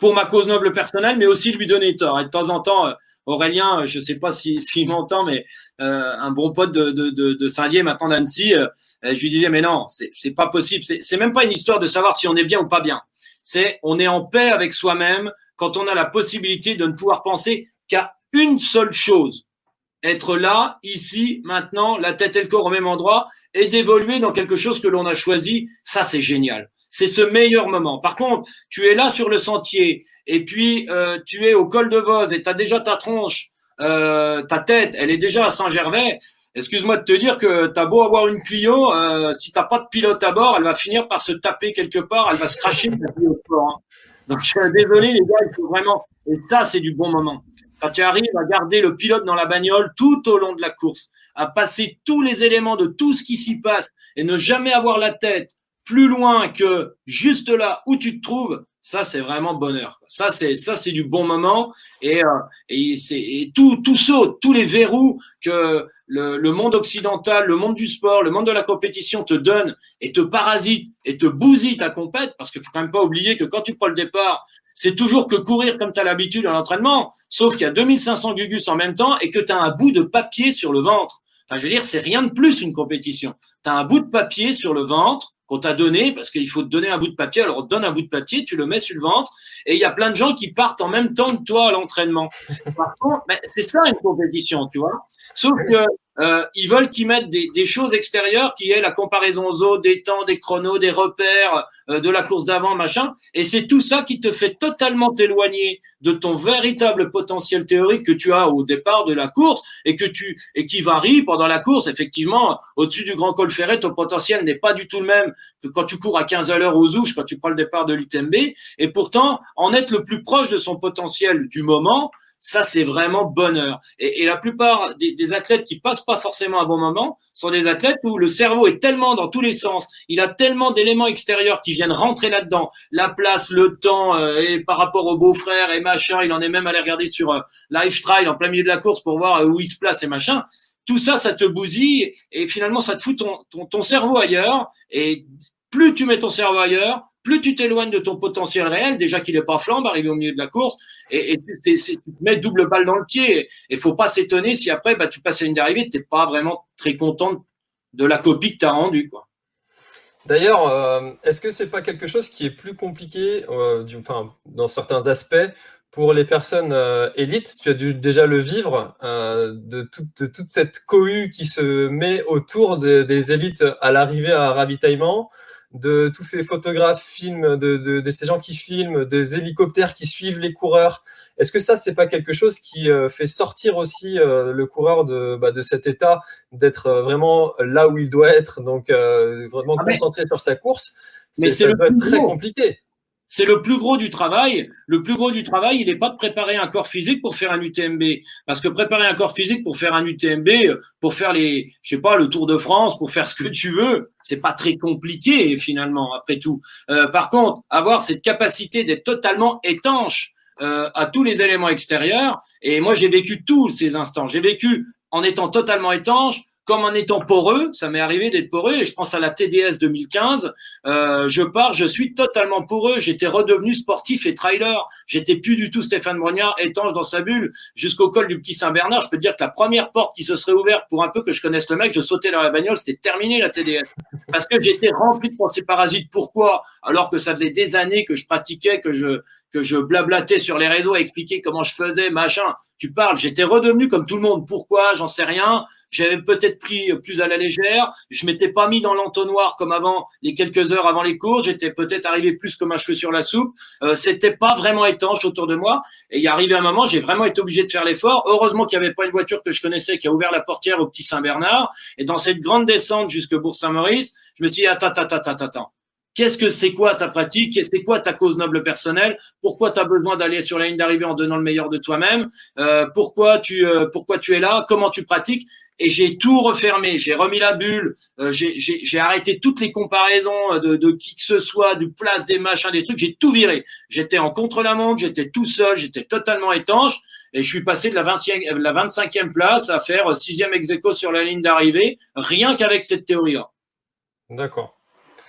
pour ma cause noble personnelle, mais aussi lui donner tort. Et de temps en temps, euh, Aurélien, je ne sais pas s'il si, si m'entend, mais euh, un bon pote de, de, de, de Saint-Dié, maintenant d'Annecy, euh, je lui disais, mais non, c'est, c'est pas possible. C'est, c'est même pas une histoire de savoir si on est bien ou pas bien. C'est on est en paix avec soi-même quand on a la possibilité de ne pouvoir penser qu'à une seule chose. Être là, ici, maintenant, la tête et le corps au même endroit et d'évoluer dans quelque chose que l'on a choisi. Ça, c'est génial. C'est ce meilleur moment. Par contre, tu es là sur le sentier et puis euh, tu es au col de Voz et tu as déjà ta tronche, euh, ta tête, elle est déjà à Saint-Gervais. Excuse-moi de te dire que tu as beau avoir une Clio, euh, si tu n'as pas de pilote à bord, elle va finir par se taper quelque part, elle va se cracher de la Clio sport. Hein. Donc, euh, désolé les gars, il faut vraiment… Et ça, c'est du bon moment. Quand tu arrives à garder le pilote dans la bagnole tout au long de la course, à passer tous les éléments de tout ce qui s'y passe et ne jamais avoir la tête plus loin que juste là où tu te trouves, ça c'est vraiment bonheur. Ça c'est ça c'est du bon moment et euh, et c'est et tout tout saute, tous les verrous que le, le monde occidental, le monde du sport, le monde de la compétition te donne et te parasite et te bousille ta compète, parce qu'il faut quand même pas oublier que quand tu prends le départ, c'est toujours que courir comme tu as l'habitude à l'entraînement, sauf qu'il y a deux mille cinq cents gugus en même temps et que tu as un bout de papier sur le ventre. Enfin, je veux dire, c'est rien de plus une compétition. Tu as un bout de papier sur le ventre qu'on t'a donné, parce qu'il faut te donner un bout de papier, alors on te donne un bout de papier, tu le mets sur le ventre, et il y a plein de gens qui partent en même temps que toi à l'entraînement. Par contre, ben, c'est ça une compétition, tu vois. Sauf que euh, ils veulent qu'ils mettent des, des choses extérieures, qui est la comparaison aux autres, des temps, des chronos, des repères, euh, de la course d'avant, machin, et c'est tout ça qui te fait totalement t'éloigner de ton véritable potentiel théorique que tu as au départ de la course, et que tu et qui varie pendant la course. Effectivement, au-dessus du Grand Col Ferret, ton potentiel n'est pas du tout le même que quand tu cours à quinze à l'heure aux Ouches, quand tu prends le départ de l'U T M B, et pourtant, en être le plus proche de son potentiel du moment, ça, c'est vraiment bonheur. Et, et la plupart des, des athlètes qui passent pas forcément un bon moment sont des athlètes où le cerveau est tellement dans tous les sens, il a tellement d'éléments extérieurs qui viennent rentrer là-dedans, la place, le temps, euh, et par rapport au beau-frère et machin, il en est même allé regarder sur euh, Lifetrail en plein milieu de la course pour voir euh, où il se place et machin. Tout ça, ça te bousille et finalement, ça te fout ton, ton, ton cerveau ailleurs. Et plus tu mets ton cerveau ailleurs, plus tu t'éloignes de ton potentiel réel, déjà qu'il n'est pas flambe, arrivé au milieu de la course, et, et tu, tu te mets double balle dans le pied. Et faut pas s'étonner si après, bah, tu passes la ligne d'arrivée, tu n'es pas vraiment très content de la copie que tu as rendue, quoi. D'ailleurs, euh, est-ce que c'est pas quelque chose qui est plus compliqué, euh, du, enfin, dans certains aspects, pour les personnes euh, élites? Tu as dû déjà le vivre, euh, de, toute, de toute cette cohue qui se met autour de, des élites à l'arrivée à un ravitaillement, de tous ces photographes films, de, de, de ces gens qui filment, des hélicoptères qui suivent les coureurs. Est-ce que ça, c'est pas quelque chose qui euh, fait sortir aussi euh, le coureur de, bah, de cet état, d'être euh, vraiment là où il doit être, donc euh, vraiment ah concentré mais, sur sa course? Mais c'est, ça doit être très compliqué. C'est le plus gros du travail. Le plus gros du travail, il n'est pas de préparer un corps physique pour faire un U T M B. Parce que préparer un corps physique pour faire un U T M B, pour faire les, je sais pas, le Tour de France, pour faire ce que tu veux, c'est pas très compliqué finalement, après tout. Euh, par contre, avoir cette capacité d'être totalement étanche euh, à tous les éléments extérieurs. Et moi, j'ai vécu tous ces instants. J'ai vécu en étant totalement étanche, comme en étant poreux, ça m'est arrivé d'être poreux, et je pense à la T D S deux mille quinze, euh, je pars, je suis totalement poreux, j'étais redevenu sportif et trailer, j'étais plus du tout Stéphane Brognard, étanche dans sa bulle, jusqu'au col du Petit Saint-Bernard. Je peux te dire que la première porte qui se serait ouverte pour un peu que je connaisse le mec, je sautais dans la bagnole, c'était terminé la T D S, parce que j'étais rempli de pensées parasites. Pourquoi? Alors que ça faisait des années que je pratiquais, que je que je blablatais sur les réseaux à expliquer comment je faisais, machin. Tu parles, j'étais redevenu comme tout le monde. Pourquoi? J'en sais rien. J'avais peut-être pris plus à la légère. Je m'étais pas mis dans l'entonnoir comme avant, les quelques heures avant les cours. J'étais peut-être arrivé plus comme un cheveu sur la soupe. Euh, c'était pas vraiment étanche autour de moi. Et il est arrivé un moment, j'ai vraiment été obligé de faire l'effort. Heureusement qu'il y avait pas une voiture que je connaissais qui a ouvert la portière au Petit Saint-Bernard. Et dans cette grande descente jusque Bourg-Saint-Maurice, je me suis dit, attends, attends, attends, attends. Qu'est-ce que c'est quoi ta pratique? C'est quoi ta cause noble personnelle? Pourquoi tu as besoin d'aller sur la ligne d'arrivée en donnant le meilleur de toi-même? euh, Pourquoi tu euh, pourquoi tu es là? Comment tu pratiques? Et j'ai tout refermé, j'ai remis la bulle, euh, j'ai, j'ai, j'ai arrêté toutes les comparaisons de, de qui que ce soit, du place, des machins, des trucs, j'ai tout viré. J'étais en contre-la-montre, j'étais tout seul, j'étais totalement étanche, et je suis passé de la, vingtième, la vingt-cinquième place à faire sixième ex aequo sur la ligne d'arrivée, rien qu'avec cette théorie-là. D'accord.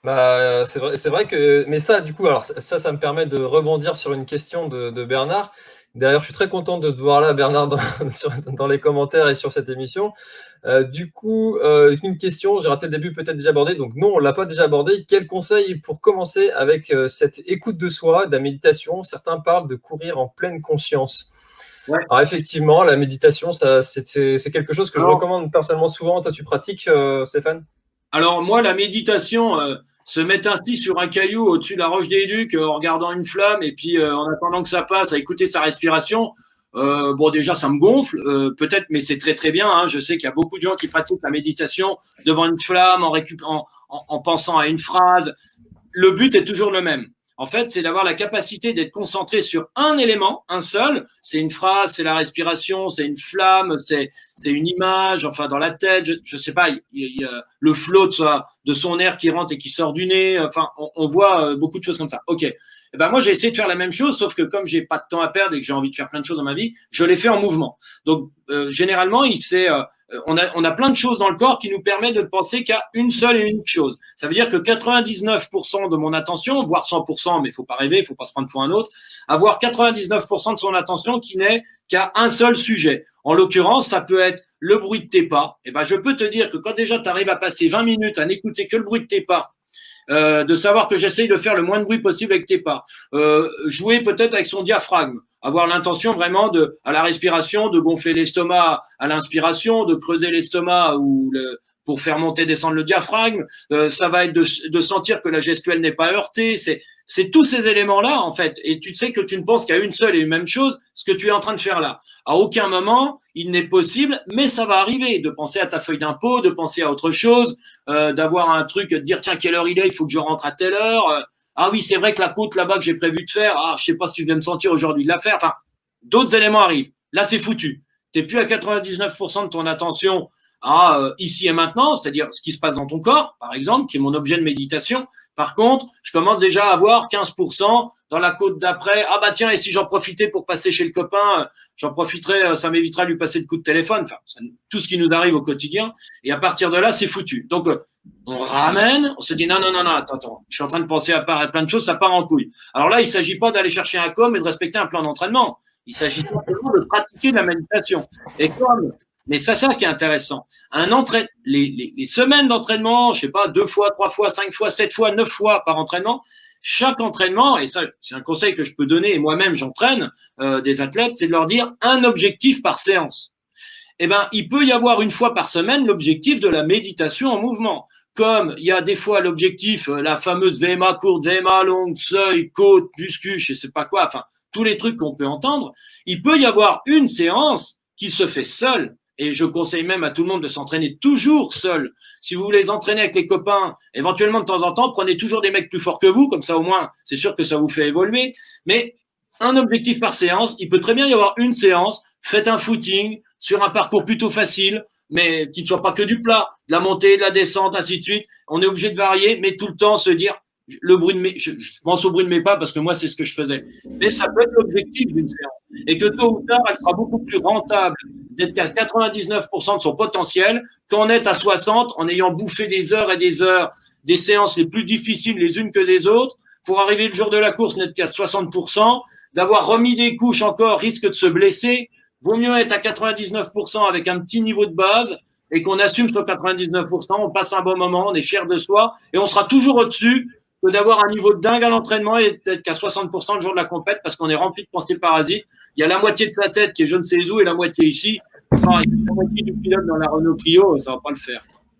Bah, c'est vrai, c'est vrai que, mais ça, du coup, alors ça, ça me permet de rebondir sur une question de, de Bernard. D'ailleurs, je suis très content de te voir là, Bernard, dans, sur, dans les commentaires et sur cette émission. Euh, du coup, euh, une question, j'ai raté le début, peut-être déjà abordé. Donc non, on l'a pas déjà abordé. Quel conseil pour commencer avec euh, cette écoute de soi, de la méditation? Certains parlent de courir en pleine conscience. Ouais. Alors effectivement, la méditation, ça, c'est, c'est, c'est quelque chose que Alors, je recommande personnellement souvent. Toi, tu pratiques, euh, Stéphane? Alors moi, la méditation, euh, se mettre ainsi sur un caillou au-dessus de la roche des Ducs, euh, en regardant une flamme et puis euh, en attendant que ça passe, à écouter sa respiration, euh, bon déjà ça me gonfle, euh, peut-être, mais c'est très très bien. Hein. Je sais qu'il y a beaucoup de gens qui pratiquent la méditation devant une flamme, en, récup- en, en, en pensant à une phrase. Le but est toujours le même. En fait, c'est d'avoir la capacité d'être concentré sur un élément, un seul. C'est une phrase, c'est la respiration, c'est une flamme, c'est c'est une image. Enfin, dans la tête, je, je sais pas, il y, y a le flot de, sa, de son air qui rentre et qui sort du nez. Enfin, on, on voit beaucoup de choses comme ça. Ok. Et ben moi, j'ai essayé de faire la même chose, sauf que comme j'ai pas de temps à perdre et que j'ai envie de faire plein de choses dans ma vie, je l'ai fait en mouvement. Donc, euh, généralement, il s'est euh, On a, on a plein de choses dans le corps qui nous permettent de ne penser qu'à une seule et unique chose. Ça veut dire que quatre-vingt-dix-neuf pour cent de mon attention, voire cent pour cent, mais il faut pas rêver, il faut pas se prendre pour un autre, avoir quatre-vingt-dix-neuf pour cent de son attention qui n'est qu'à un seul sujet. En l'occurrence, ça peut être le bruit de tes pas. Et ben, je peux te dire que quand déjà tu arrives à passer vingt minutes à n'écouter que le bruit de tes pas, Euh, de savoir que j'essaye de faire le moins de bruit possible avec tes pas, euh, jouer peut-être avec son diaphragme, avoir l'intention vraiment de, à la respiration, de gonfler l'estomac à l'inspiration, de creuser l'estomac ou le, pour faire monter, descendre le diaphragme. Euh, ça va être de, de sentir que la gestuelle n'est pas heurtée. C'est, c'est tous ces éléments-là, en fait. Et tu sais que tu ne penses qu'à une seule et une même chose, ce que tu es en train de faire là. À aucun moment, il n'est possible, mais ça va arriver, de penser à ta feuille d'impôt, de penser à autre chose, euh, d'avoir un truc, de dire, tiens, quelle heure il est, il faut que je rentre à telle heure. Euh, ah oui, c'est vrai que la côte là-bas que j'ai prévu de faire, ah, je sais pas si je vais me sentir aujourd'hui de la faire. Enfin, d'autres éléments arrivent. Là, c'est foutu. T'es plus à quatre-vingt-dix-neuf pour cent de ton attention à euh, ici et maintenant, c'est-à-dire ce qui se passe dans ton corps, par exemple, qui est mon objet de méditation. Par contre, je commence déjà à avoir quinze pour cent dans la côte d'après. Ah bah tiens, et si j'en profitais pour passer chez le copain, j'en profiterais, ça m'évitera de lui passer le coup de téléphone. Enfin, ça, tout ce qui nous arrive au quotidien. Et à partir de là, c'est foutu. Donc, euh, on ramène, on se dit non, non, non, non, attends, attends, je suis en train de penser à, à plein de choses, ça part en couille. Alors là, il s'agit pas d'aller chercher un com et de respecter un plan d'entraînement. Il s'agit simplement de pratiquer de la méditation. Et comme Mais c'est ça qui est intéressant. Un entraîne, les, les, les semaines d'entraînement, je sais pas, deux fois, trois fois, cinq fois, sept fois, neuf fois par entraînement. Chaque entraînement, et ça, c'est un conseil que je peux donner, et moi-même j'entraîne euh, des athlètes, c'est de leur dire un objectif par séance. Eh ben, il peut y avoir une fois par semaine l'objectif de la méditation en mouvement. Comme il y a des fois l'objectif, la fameuse V M A courte, V M A longue, seuil, côte, muscu, je sais pas quoi, enfin, tous les trucs qu'on peut entendre. Il peut y avoir une séance qui se fait seule. Et je conseille même à tout le monde de s'entraîner toujours seul. Si vous voulez entraîner avec les copains, éventuellement de temps en temps, prenez toujours des mecs plus forts que vous, comme ça au moins, c'est sûr que ça vous fait évoluer. Mais un objectif par séance, il peut très bien y avoir une séance, faites un footing sur un parcours plutôt facile, mais qui ne soit pas que du plat, de la montée, de la descente, ainsi de suite. On est obligé de varier, mais tout le temps se dire, le bruit de mes, je, je pense au bruit de mes pas parce que moi c'est ce que je faisais. Mais ça peut être l'objectif d'une séance. Et que tôt ou tard, elle sera beaucoup plus rentable d'être à quatre-vingt-dix-neuf pour cent de son potentiel qu'en être à soixante en ayant bouffé des heures et des heures des séances les plus difficiles les unes que les autres pour arriver le jour de la course n'être qu'à soixante pour cent, d'avoir remis des couches encore, risque de se blesser. Vaut mieux être à quatre-vingt-dix-neuf pour cent avec un petit niveau de base et qu'on assume ce quatre-vingt-dix-neuf pour cent, on passe un bon moment, on est fier de soi et on sera toujours au-dessus que d'avoir un niveau de dingue à l'entraînement et d'être qu'à soixante pour cent le jour de la compète parce qu'on est rempli de pensées parasites. Il y a la moitié de sa tête qui est je ne sais où et la moitié ici. Enfin, il y a la moitié du pilote dans la Renault Clio, ça va pas le faire.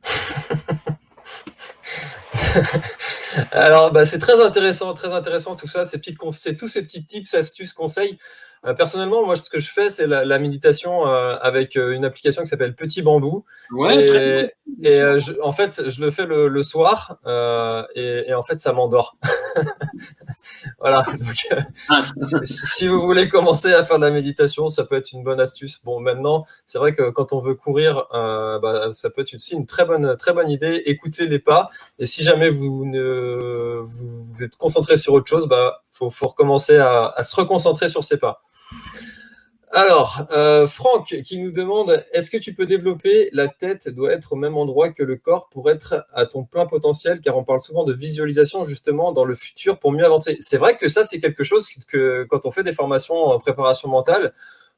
Alors, bah, c'est très intéressant, très intéressant tout ça, ces petites, c'est tous ces petits tips, astuces, conseils. Euh, personnellement, moi, ce que je fais, c'est la, la méditation euh, avec euh, une application qui s'appelle Petit Bambou. Ouais, et très et euh, je, en fait, je le fais le, le soir euh, et, et en fait, ça m'endort. Voilà. Donc, euh, ah, si vous voulez commencer à faire de la méditation, ça peut être une bonne astuce. Bon, maintenant, c'est vrai que quand on veut courir, euh, bah, ça peut être aussi une très bonne, très bonne idée. Écoutez les pas. Et si jamais vous ne vous, vous êtes concentré sur autre chose, bah, faut, faut recommencer à, à se reconcentrer sur ses pas. Alors, euh, Franck qui nous demande, est-ce que tu peux développer la tête doit être au même endroit que le corps pour être à ton plein potentiel, car on parle souvent de visualisation justement dans le futur pour mieux avancer. C'est vrai que ça, c'est quelque chose que quand on fait des formations en préparation mentale,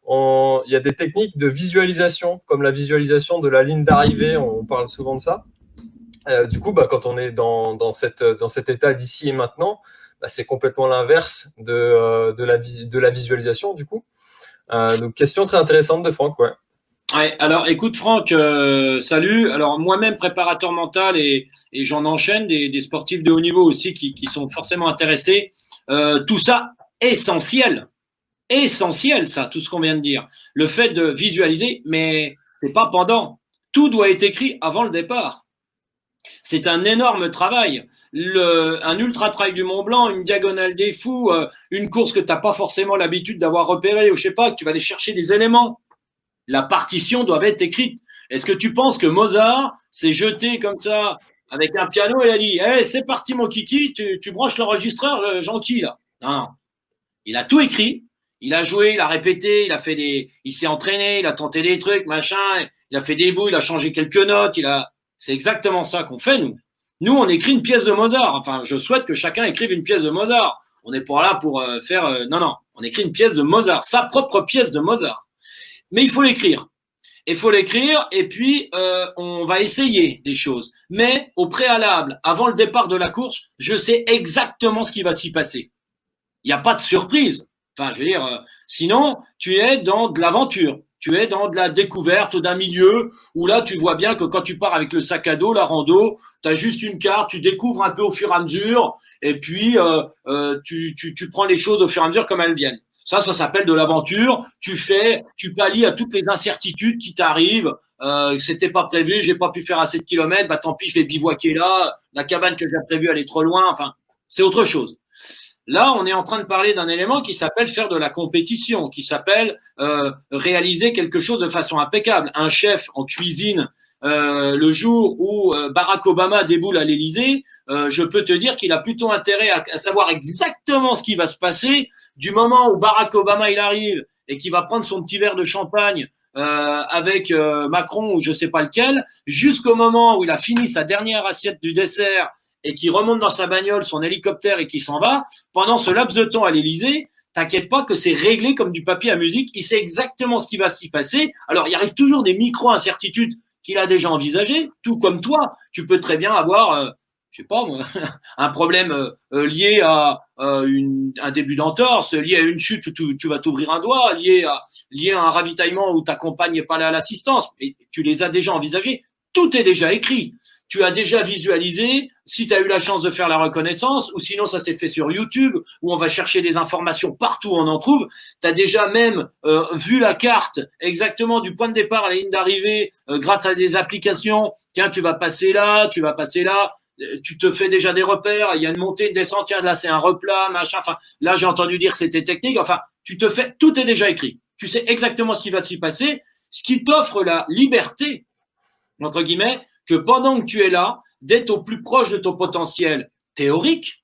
on, il y a des techniques de visualisation, comme la visualisation de la ligne d'arrivée, on parle souvent de ça. Euh, du coup, bah, quand on est dans, dans, cette, dans cet état d'ici et maintenant, bah, c'est complètement l'inverse de, euh, de, la, de la visualisation du coup. Euh, donc, question très intéressante de Franck, ouais. Ouais, alors écoute Franck, euh, salut. Alors moi-même préparateur mental et, et j'en enchaîne des, des sportifs de haut niveau aussi qui, qui sont forcément intéressés. Euh, tout ça, essentiel, essentiel ça, tout ce qu'on vient de dire. Le fait de visualiser, mais c'est pas pendant. Tout doit être écrit avant le départ. C'est un énorme travail. Le, un ultra trail du Mont Blanc, une diagonale des fous, euh, une course que tu n'as pas forcément l'habitude d'avoir repérée, ou je sais pas, que tu vas aller chercher des éléments. La partition doit être écrite. Est-ce que tu penses que Mozart s'est jeté comme ça avec un piano et il a dit hey, c'est parti mon kiki, tu, tu branches l'enregistreur euh, gentil là. Non, non. Il a tout écrit, il a joué, il a répété, il a fait des, il s'est entraîné, il a tenté des trucs, machin, il a fait des bouts, il a changé quelques notes, il a. C'est exactement ça qu'on fait, nous. Nous, on écrit une pièce de Mozart. Enfin, je souhaite que chacun écrive une pièce de Mozart. On n'est pas là pour euh, faire… Euh, non, non, on écrit une pièce de Mozart, sa propre pièce de Mozart. Mais il faut l'écrire. Il faut l'écrire et puis euh, on va essayer des choses. Mais au préalable, avant le départ de la course, je sais exactement ce qui va s'y passer. Il n'y a pas de surprise. Enfin, je veux dire, euh, sinon, tu es dans de l'aventure. Tu es dans de la découverte d'un milieu où là, tu vois bien que quand tu pars avec le sac à dos, la rando, tu as juste une carte, tu découvres un peu au fur et à mesure et puis euh, euh, tu, tu, tu prends les choses au fur et à mesure comme elles viennent. Ça, ça s'appelle de l'aventure. Tu fais, tu pallies à toutes les incertitudes qui t'arrivent. Euh, c'était pas prévu, j'ai pas pu faire assez de kilomètres, bah tant pis, je vais bivouaquer là. La cabane que j'ai prévue, elle est trop loin. Enfin, c'est autre chose. Là, on est en train de parler d'un élément qui s'appelle faire de la compétition, qui s'appelle euh, réaliser quelque chose de façon impeccable. Un chef en cuisine, euh, le jour où euh, Barack Obama déboule à l'Élysée, euh, je peux te dire qu'il a plutôt intérêt à, à savoir exactement ce qui va se passer du moment où Barack Obama il arrive et qu'il va prendre son petit verre de champagne euh, avec euh, Macron ou je sais pas lequel, jusqu'au moment où il a fini sa dernière assiette du dessert et qui remonte dans sa bagnole, son hélicoptère et qui s'en va, pendant ce laps de temps à l'Élysée, t'inquiète pas que c'est réglé comme du papier à musique, il sait exactement ce qui va s'y passer. Alors, il arrive toujours des micro-incertitudes qu'il a déjà envisagées, tout comme toi. Tu peux très bien avoir, euh, je sais pas moi, un problème euh, lié à euh, une, un début d'entorse, lié à une chute où tu, tu vas t'ouvrir un doigt, lié à, lié à un ravitaillement où ta compagne n'est pas là à l'assistance, et tu les as déjà envisagés. Tout est déjà écrit. Tu as déjà visualisé, si tu as eu la chance de faire la reconnaissance, ou sinon ça s'est fait sur YouTube, où on va chercher des informations partout où on en trouve. Tu as déjà même euh, vu la carte exactement du point de départ à la ligne d'arrivée, euh, grâce à des applications. Tiens, tu vas passer là, tu vas passer là. Tu te fais déjà des repères. Il y a une montée, une descente. Tiens, là c'est un replat, machin. Enfin, là j'ai entendu dire que c'était technique. Enfin, tu te fais, tout est déjà écrit. Tu sais exactement ce qui va s'y passer, ce qui t'offre la liberté, entre guillemets, que pendant que tu es là, d'être au plus proche de ton potentiel théorique.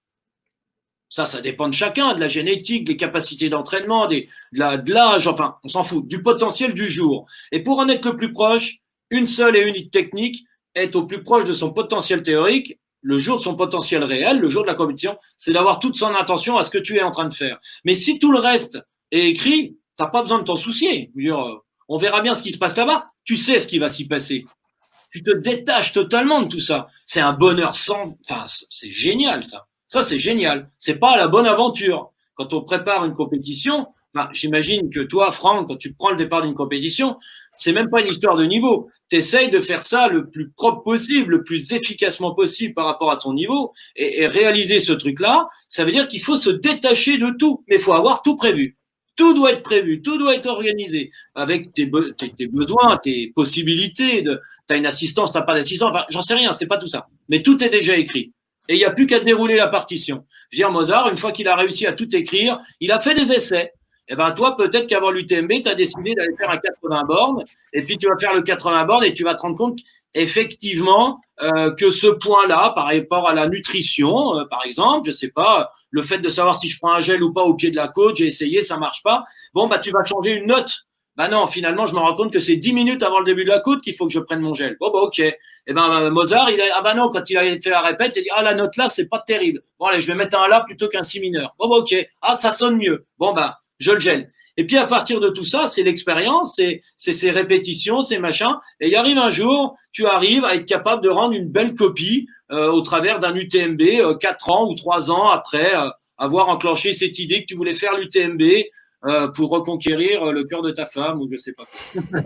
Ça, ça dépend de chacun, de la génétique, des capacités d'entraînement, des, de, la, de l'âge, enfin, on s'en fout, du potentiel du jour. Et pour en être le plus proche, une seule et unique technique, être au plus proche de son potentiel théorique, le jour de son potentiel réel, le jour de la compétition, c'est d'avoir toute son attention à ce que tu es en train de faire. Mais si tout le reste est écrit, t'as pas besoin de t'en soucier. Je veux dire, on verra bien ce qui se passe là-bas. Tu sais ce qui va s'y passer. Tu te détaches totalement de tout ça. C'est un bonheur sans… Enfin, c'est génial, ça. Ça, c'est génial. C'est pas la bonne aventure. Quand on prépare une compétition, enfin, j'imagine que toi, Franck, quand tu prends le départ d'une compétition, c'est même pas une histoire de niveau. Tu essayes de faire ça le plus propre possible, le plus efficacement possible par rapport à ton niveau. Et, et réaliser ce truc-là, ça veut dire qu'il faut se détacher de tout. Mais il faut avoir tout prévu. Tout doit être prévu, tout doit être organisé avec tes, be- tes, tes besoins, tes possibilités. De, t'as une assistance, t'as pas d'assistance, enfin, j'en sais rien, c'est pas tout ça. Mais tout est déjà écrit. Et il n'y a plus qu'à dérouler la partition. Je veux dire, Mozart, une fois qu'il a réussi à tout écrire, il a fait des essais. Eh ben, toi, peut-être qu'avant l'U T M B, tu as décidé d'aller faire un quatre-vingts bornes, et puis tu vas faire le quatre-vingts bornes et tu vas te rendre compte, effectivement, euh, que ce point-là, par rapport à la nutrition, euh, par exemple, je sais pas, le fait de savoir si je prends un gel ou pas au pied de la côte, j'ai essayé, ça marche pas. Bon, bah, tu vas changer une note. Bah non, finalement, je me rends compte que c'est dix minutes avant le début de la côte qu'il faut que je prenne mon gel. Bon, bah, ok. Eh ben, Mozart, il a, ah bah non, quand il a fait la répète, il a dit, ah, la note là, c'est pas terrible. Bon, allez, je vais mettre un là plutôt qu'un si mineur. Bon, bah, ok. Ah, ça sonne mieux. Bon, bah, je le gèle. Et puis, à partir de tout ça, c'est l'expérience, c'est, c'est ces répétitions, ces machins. Et il arrive un jour, tu arrives à être capable de rendre une belle copie, euh, au travers d'un U T M B, euh, quatre ans ou trois ans après, euh, avoir enclenché cette idée que tu voulais faire l'U T M B, Euh, pour reconquérir le cœur de ta femme ou je sais pas.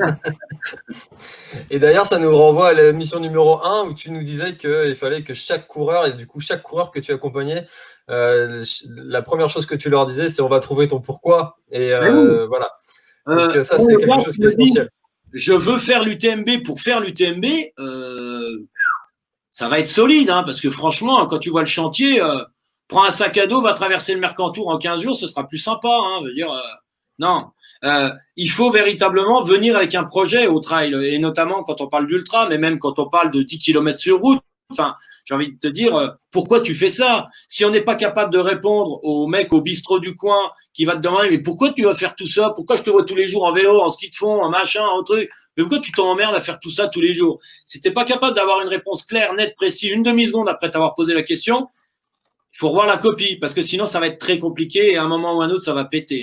Et d'ailleurs, ça nous renvoie à la mission numéro un où tu nous disais qu'il fallait que chaque coureur, et du coup chaque coureur que tu accompagnais, euh, la première chose que tu leur disais, c'est on va trouver ton pourquoi. Et euh, oui. voilà. Donc euh, ça, c'est quelque chose qui est essentiel. Je veux faire l'U T M B pour faire l'U T M B. Euh, ça va être solide, hein, parce que franchement, quand tu vois le chantier… Euh, prends un sac à dos, va traverser le Mercantour en quinze jours, ce sera plus sympa. Hein, je veux dire, euh, non, euh, il faut véritablement venir avec un projet au trail, et notamment quand on parle d'ultra, mais même quand on parle de dix kilomètres sur route. Enfin, j'ai envie de te dire, euh, pourquoi tu fais ça? Si on n'est pas capable de répondre au mec au bistrot du coin qui va te demander, mais pourquoi tu vas faire tout ça? Pourquoi je te vois tous les jours en vélo, en ski de fond, en machin, en truc? Mais pourquoi tu t'emmerdes à faire tout ça tous les jours? Si t'es pas capable d'avoir une réponse claire, nette, précise, une demi-seconde après t'avoir posé la question, il faut revoir la copie, parce que sinon, ça va être très compliqué et à un moment ou à un autre, ça va péter.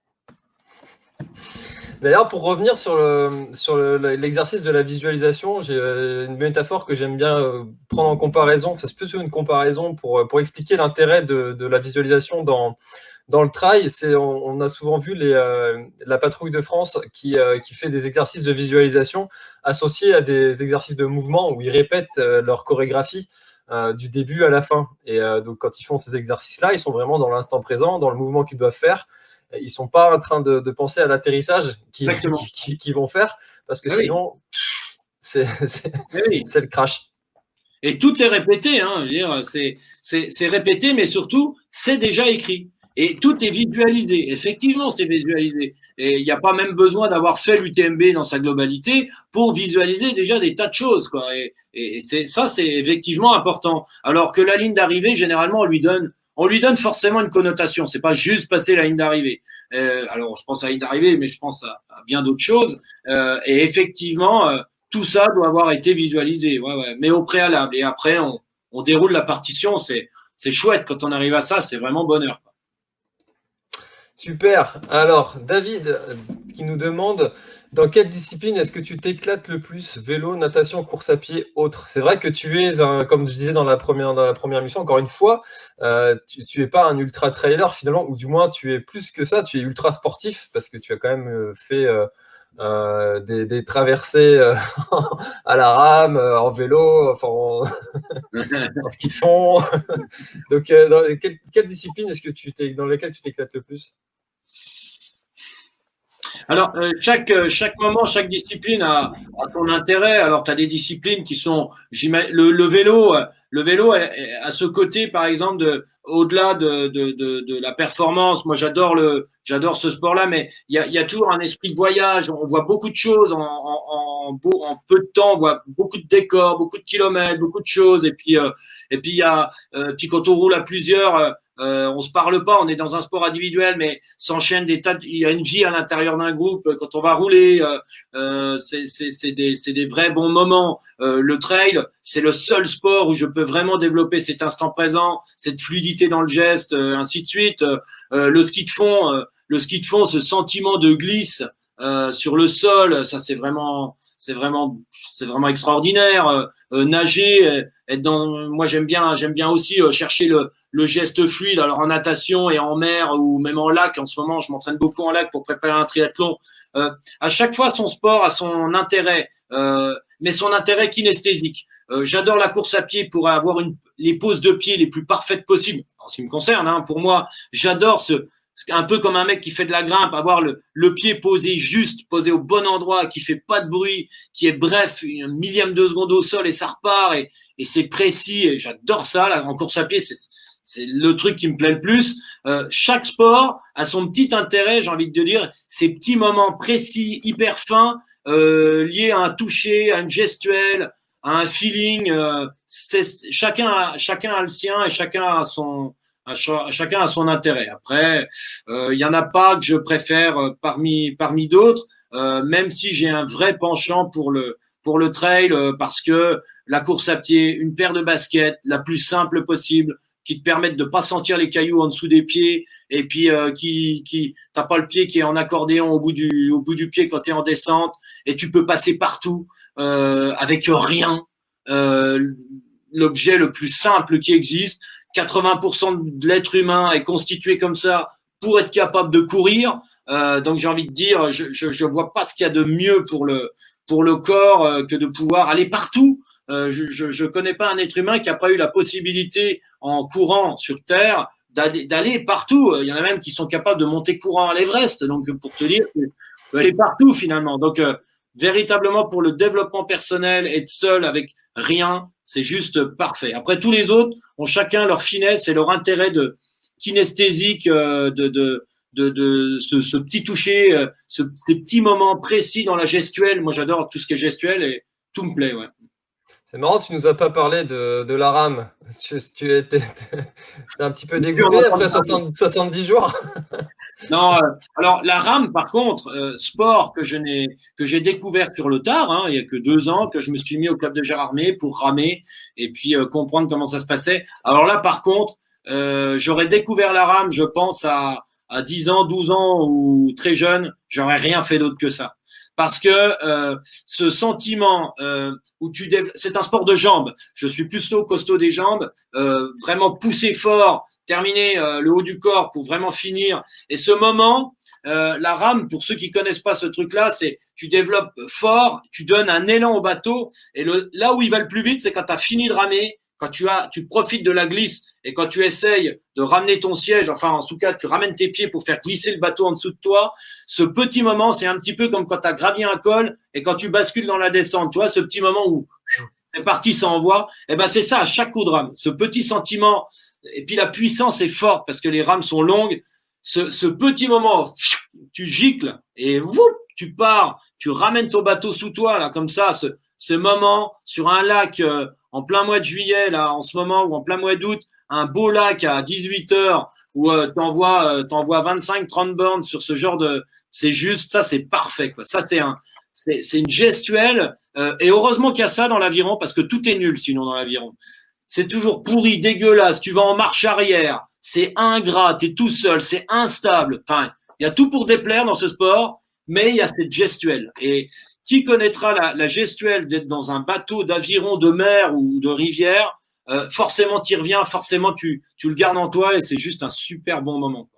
D'ailleurs, pour revenir sur, le, sur le, l'exercice de la visualisation, j'ai une métaphore que j'aime bien prendre en comparaison. Enfin, c'est plutôt une comparaison pour, pour expliquer l'intérêt de, de la visualisation dans, dans le trail. C'est, on, on a souvent vu les, euh, la patrouille de France qui, euh, qui fait des exercices de visualisation associés à des exercices de mouvement où ils répètent euh, leur chorégraphie. Euh, du début à la fin. Et euh, donc, quand ils font ces exercices-là, ils sont vraiment dans l'instant présent, dans le mouvement qu'ils doivent faire. Ils ne sont pas en train de, de penser à l'atterrissage qu'ils, qu'ils, qu'ils vont faire, parce que oui. sinon, c'est, c'est, oui. c'est le crash. Et tout est répété. Hein, je veux dire, c'est, c'est, c'est répété, mais surtout, c'est déjà écrit. Et tout est visualisé. Effectivement, c'est visualisé. Et il n'y a pas même besoin d'avoir fait l'U T M B dans sa globalité pour visualiser déjà des tas de choses, quoi. Et, et c'est, ça, c'est effectivement important. Alors que la ligne d'arrivée, généralement, on lui donne, on lui donne forcément une connotation. C'est pas juste passer la ligne d'arrivée. Euh, alors, je pense à la ligne d'arrivée, mais je pense à, à bien d'autres choses. Euh, et effectivement, euh, tout ça doit avoir été visualisé. Ouais, ouais. Mais au préalable. Et après, on, on déroule la partition. C'est, c'est chouette. Quand on arrive à ça, c'est vraiment bonheur, quoi. Super. Alors, David qui nous demande dans quelle discipline est-ce que tu t'éclates le plus? Vélo, natation, course à pied, autre. C'est vrai que tu es, un, comme je disais dans la première, dans la première mission, encore une fois, euh, tu, tu es pas un ultra trailer finalement, ou du moins tu es plus que ça, tu es ultra sportif parce que tu as quand même fait euh, euh, des, des traversées euh, à la rame, euh, en vélo, enfin en, en ski de fond. Donc, euh, dans quelle, quelle discipline est-ce que tu t'es, dans laquelle tu t'éclates le plus? Alors, euh, chaque, chaque moment, chaque discipline a, a son intérêt. Alors, tu as des disciplines qui sont… Le, le vélo, le vélo a ce côté, par exemple, de, au-delà de, de, de, de la performance. Moi, j'adore, le, j'adore ce sport-là, mais il y a, y a toujours un esprit de voyage. On voit beaucoup de choses en, en, en, beau, en peu de temps. On voit beaucoup de décors, beaucoup de kilomètres, beaucoup de choses. Et puis, euh, et puis, y a, euh, puis quand on roule à plusieurs… Euh, Euh, on se parle pas, on est dans un sport individuel, mais s'enchaînent des tas. De, il y a une vie à l'intérieur d'un groupe. Quand on va rouler, euh, euh, c'est, c'est, c'est des, c'est des vrais bons moments. Euh, le trail, c'est le seul sport où je peux vraiment développer cet instant présent, cette fluidité dans le geste, euh, ainsi de suite. Euh, le ski de fond, euh, le ski de fond, ce sentiment de glisse euh, sur le sol, ça c'est vraiment, c'est vraiment, c'est vraiment extraordinaire. Euh, nager, être dans, moi j'aime bien, j'aime bien aussi euh, chercher le, le geste fluide. Alors en natation et en mer ou même en lac. En ce moment, je m'entraîne beaucoup en lac pour préparer un triathlon. Euh, à chaque fois, son sport a son intérêt, euh, mais son intérêt kinesthésique. Euh, j'adore la course à pied pour avoir une, les poses de pied les plus parfaites possibles. En ce qui me concerne, hein, pour moi, j'adore ce un peu comme un mec qui fait de la grimpe, avoir le, le pied posé juste, posé au bon endroit, qui fait pas de bruit, qui est bref, un millième de seconde au sol et ça repart et, et c'est précis et j'adore ça. Là, en course à pied, c'est, c'est le truc qui me plaît le plus. Euh, chaque sport a son petit intérêt, j'ai envie de te dire, ces petits moments précis, hyper fins, euh, liés à un toucher, à une gestuelle, à un feeling. Euh, c'est, chacun, a, chacun a le sien et chacun a son, a, chacun a son intérêt. Après, il euh, y en a pas que je préfère parmi parmi d'autres, euh, même si j'ai un vrai penchant pour le pour le trail, euh, parce que la course à pied, une paire de baskets, la plus simple possible, qui te permettent de pas sentir les cailloux en dessous des pieds, et puis euh, qui qui t'as pas le pied qui est en accordéon au bout du au bout du pied quand tu es en descente, et tu peux passer partout euh, avec rien. Euh, l'objet le plus simple qui existe, quatre-vingts pour cent de l'être humain est constitué comme ça pour être capable de courir. Euh, donc j'ai envie de dire, je je je vois pas ce qu'il y a de mieux pour le pour le corps euh, que de pouvoir aller partout. Euh, je, je, je connais pas un être humain qui a pas eu la possibilité en courant sur Terre d'aller, d'aller partout. Il y en a même qui sont capables de monter courant à l'Everest. Donc pour te dire, aller partout finalement. Donc euh, véritablement pour le développement personnel, être seul avec rien, c'est juste parfait. Après tous les autres ont chacun leur finesse et leur intérêt de kinesthésique, euh, de, de de, de ce, ce petit toucher, euh, ce, ces petits moments précis dans la gestuelle. Moi, j'adore tout ce qui est gestuel et tout me plaît, ouais. C'est marrant, tu nous as pas parlé de, de la rame. Tu, tu étais un petit peu dégoûté après soixante, soixante-dix jours. Non, euh, alors la rame, par contre, euh, sport que je n'ai que j'ai découvert sur le tard, hein, il y a que deux ans que je me suis mis au club de Gérardmer pour ramer et puis euh, comprendre comment ça se passait. Alors là, par contre, euh, j'aurais découvert la rame, je pense à à dix ans, douze ans ou très jeune, j'aurais rien fait d'autre que ça. Parce que euh, ce sentiment euh, où tu dév... c'est un sport de jambes. Je suis plutôt costaud des jambes, euh, vraiment pousser fort, terminer euh, le haut du corps pour vraiment finir. Et ce moment, euh, la rame, pour ceux qui connaissent pas ce truc-là, c'est tu développes fort, tu donnes un élan au bateau. Et le, là où il va le plus vite, c'est quand tu as fini de ramer, quand tu as, tu profites de la glisse et quand tu essayes de ramener ton siège, enfin en tout cas tu ramènes tes pieds pour faire glisser le bateau en dessous de toi, ce petit moment c'est un petit peu comme quand tu as gravi un col et quand tu bascules dans la descente, tu vois ce petit moment où c'est parti, ça envoie, et ben c'est ça à chaque coup de rame, ce petit sentiment, et puis la puissance est forte parce que les rames sont longues, ce, ce petit moment, tu gicles et whoop, tu pars, tu ramènes ton bateau sous toi là comme ça, ce, ce moment sur un lac euh, en plein mois de juillet, là, en ce moment, ou en plein mois d'août, un beau lac à dix-huit heures où euh, t'envoies, euh, t'envoies vingt-cinq trente bornes sur ce genre de, c'est juste, ça, c'est parfait, quoi. Ça, c'est un, c'est, c'est une gestuelle, euh, et heureusement qu'il y a ça dans l'aviron parce que tout est nul sinon dans l'aviron. C'est toujours pourri, dégueulasse, tu vas en marche arrière, c'est ingrat, t'es tout seul, c'est instable. Enfin, il y a tout pour déplaire dans ce sport, mais il y a cette gestuelle. Et qui connaîtra la, la gestuelle d'être dans un bateau d'aviron de mer ou de rivière, euh, forcément tu y reviens, forcément tu, tu le gardes en toi et c'est juste un super bon moment.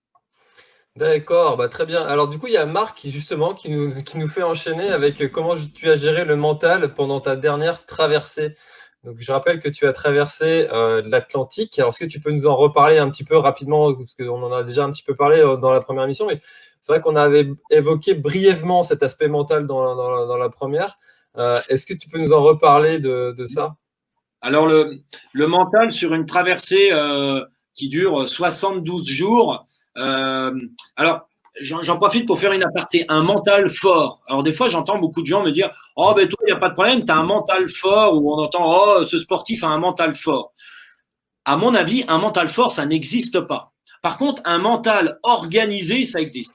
D'accord, bah très bien. Alors du coup, il y a Marc qui justement qui nous, qui nous fait enchaîner avec comment tu as géré le mental pendant ta dernière traversée. Donc je rappelle que tu as traversé euh, l'Atlantique. Alors est-ce que tu peux nous en reparler un petit peu rapidement, parce qu'on en a déjà un petit peu parlé euh, dans la première émission, mais c'est vrai qu'on avait évoqué brièvement cet aspect mental dans la, dans la, dans la première. Euh, est-ce que tu peux nous en reparler de, de ça ? Alors, le, le mental sur une traversée euh, qui dure soixante-douze jours. Euh, alors, j'en, j'en profite pour faire une aparté. Un mental fort. Alors, des fois, j'entends beaucoup de gens me dire « Oh, ben toi, il n'y a pas de problème, tu as un mental fort. » Ou on entend « Oh, ce sportif a un mental fort. » À mon avis, un mental fort, ça n'existe pas. Par contre, un mental organisé, ça existe.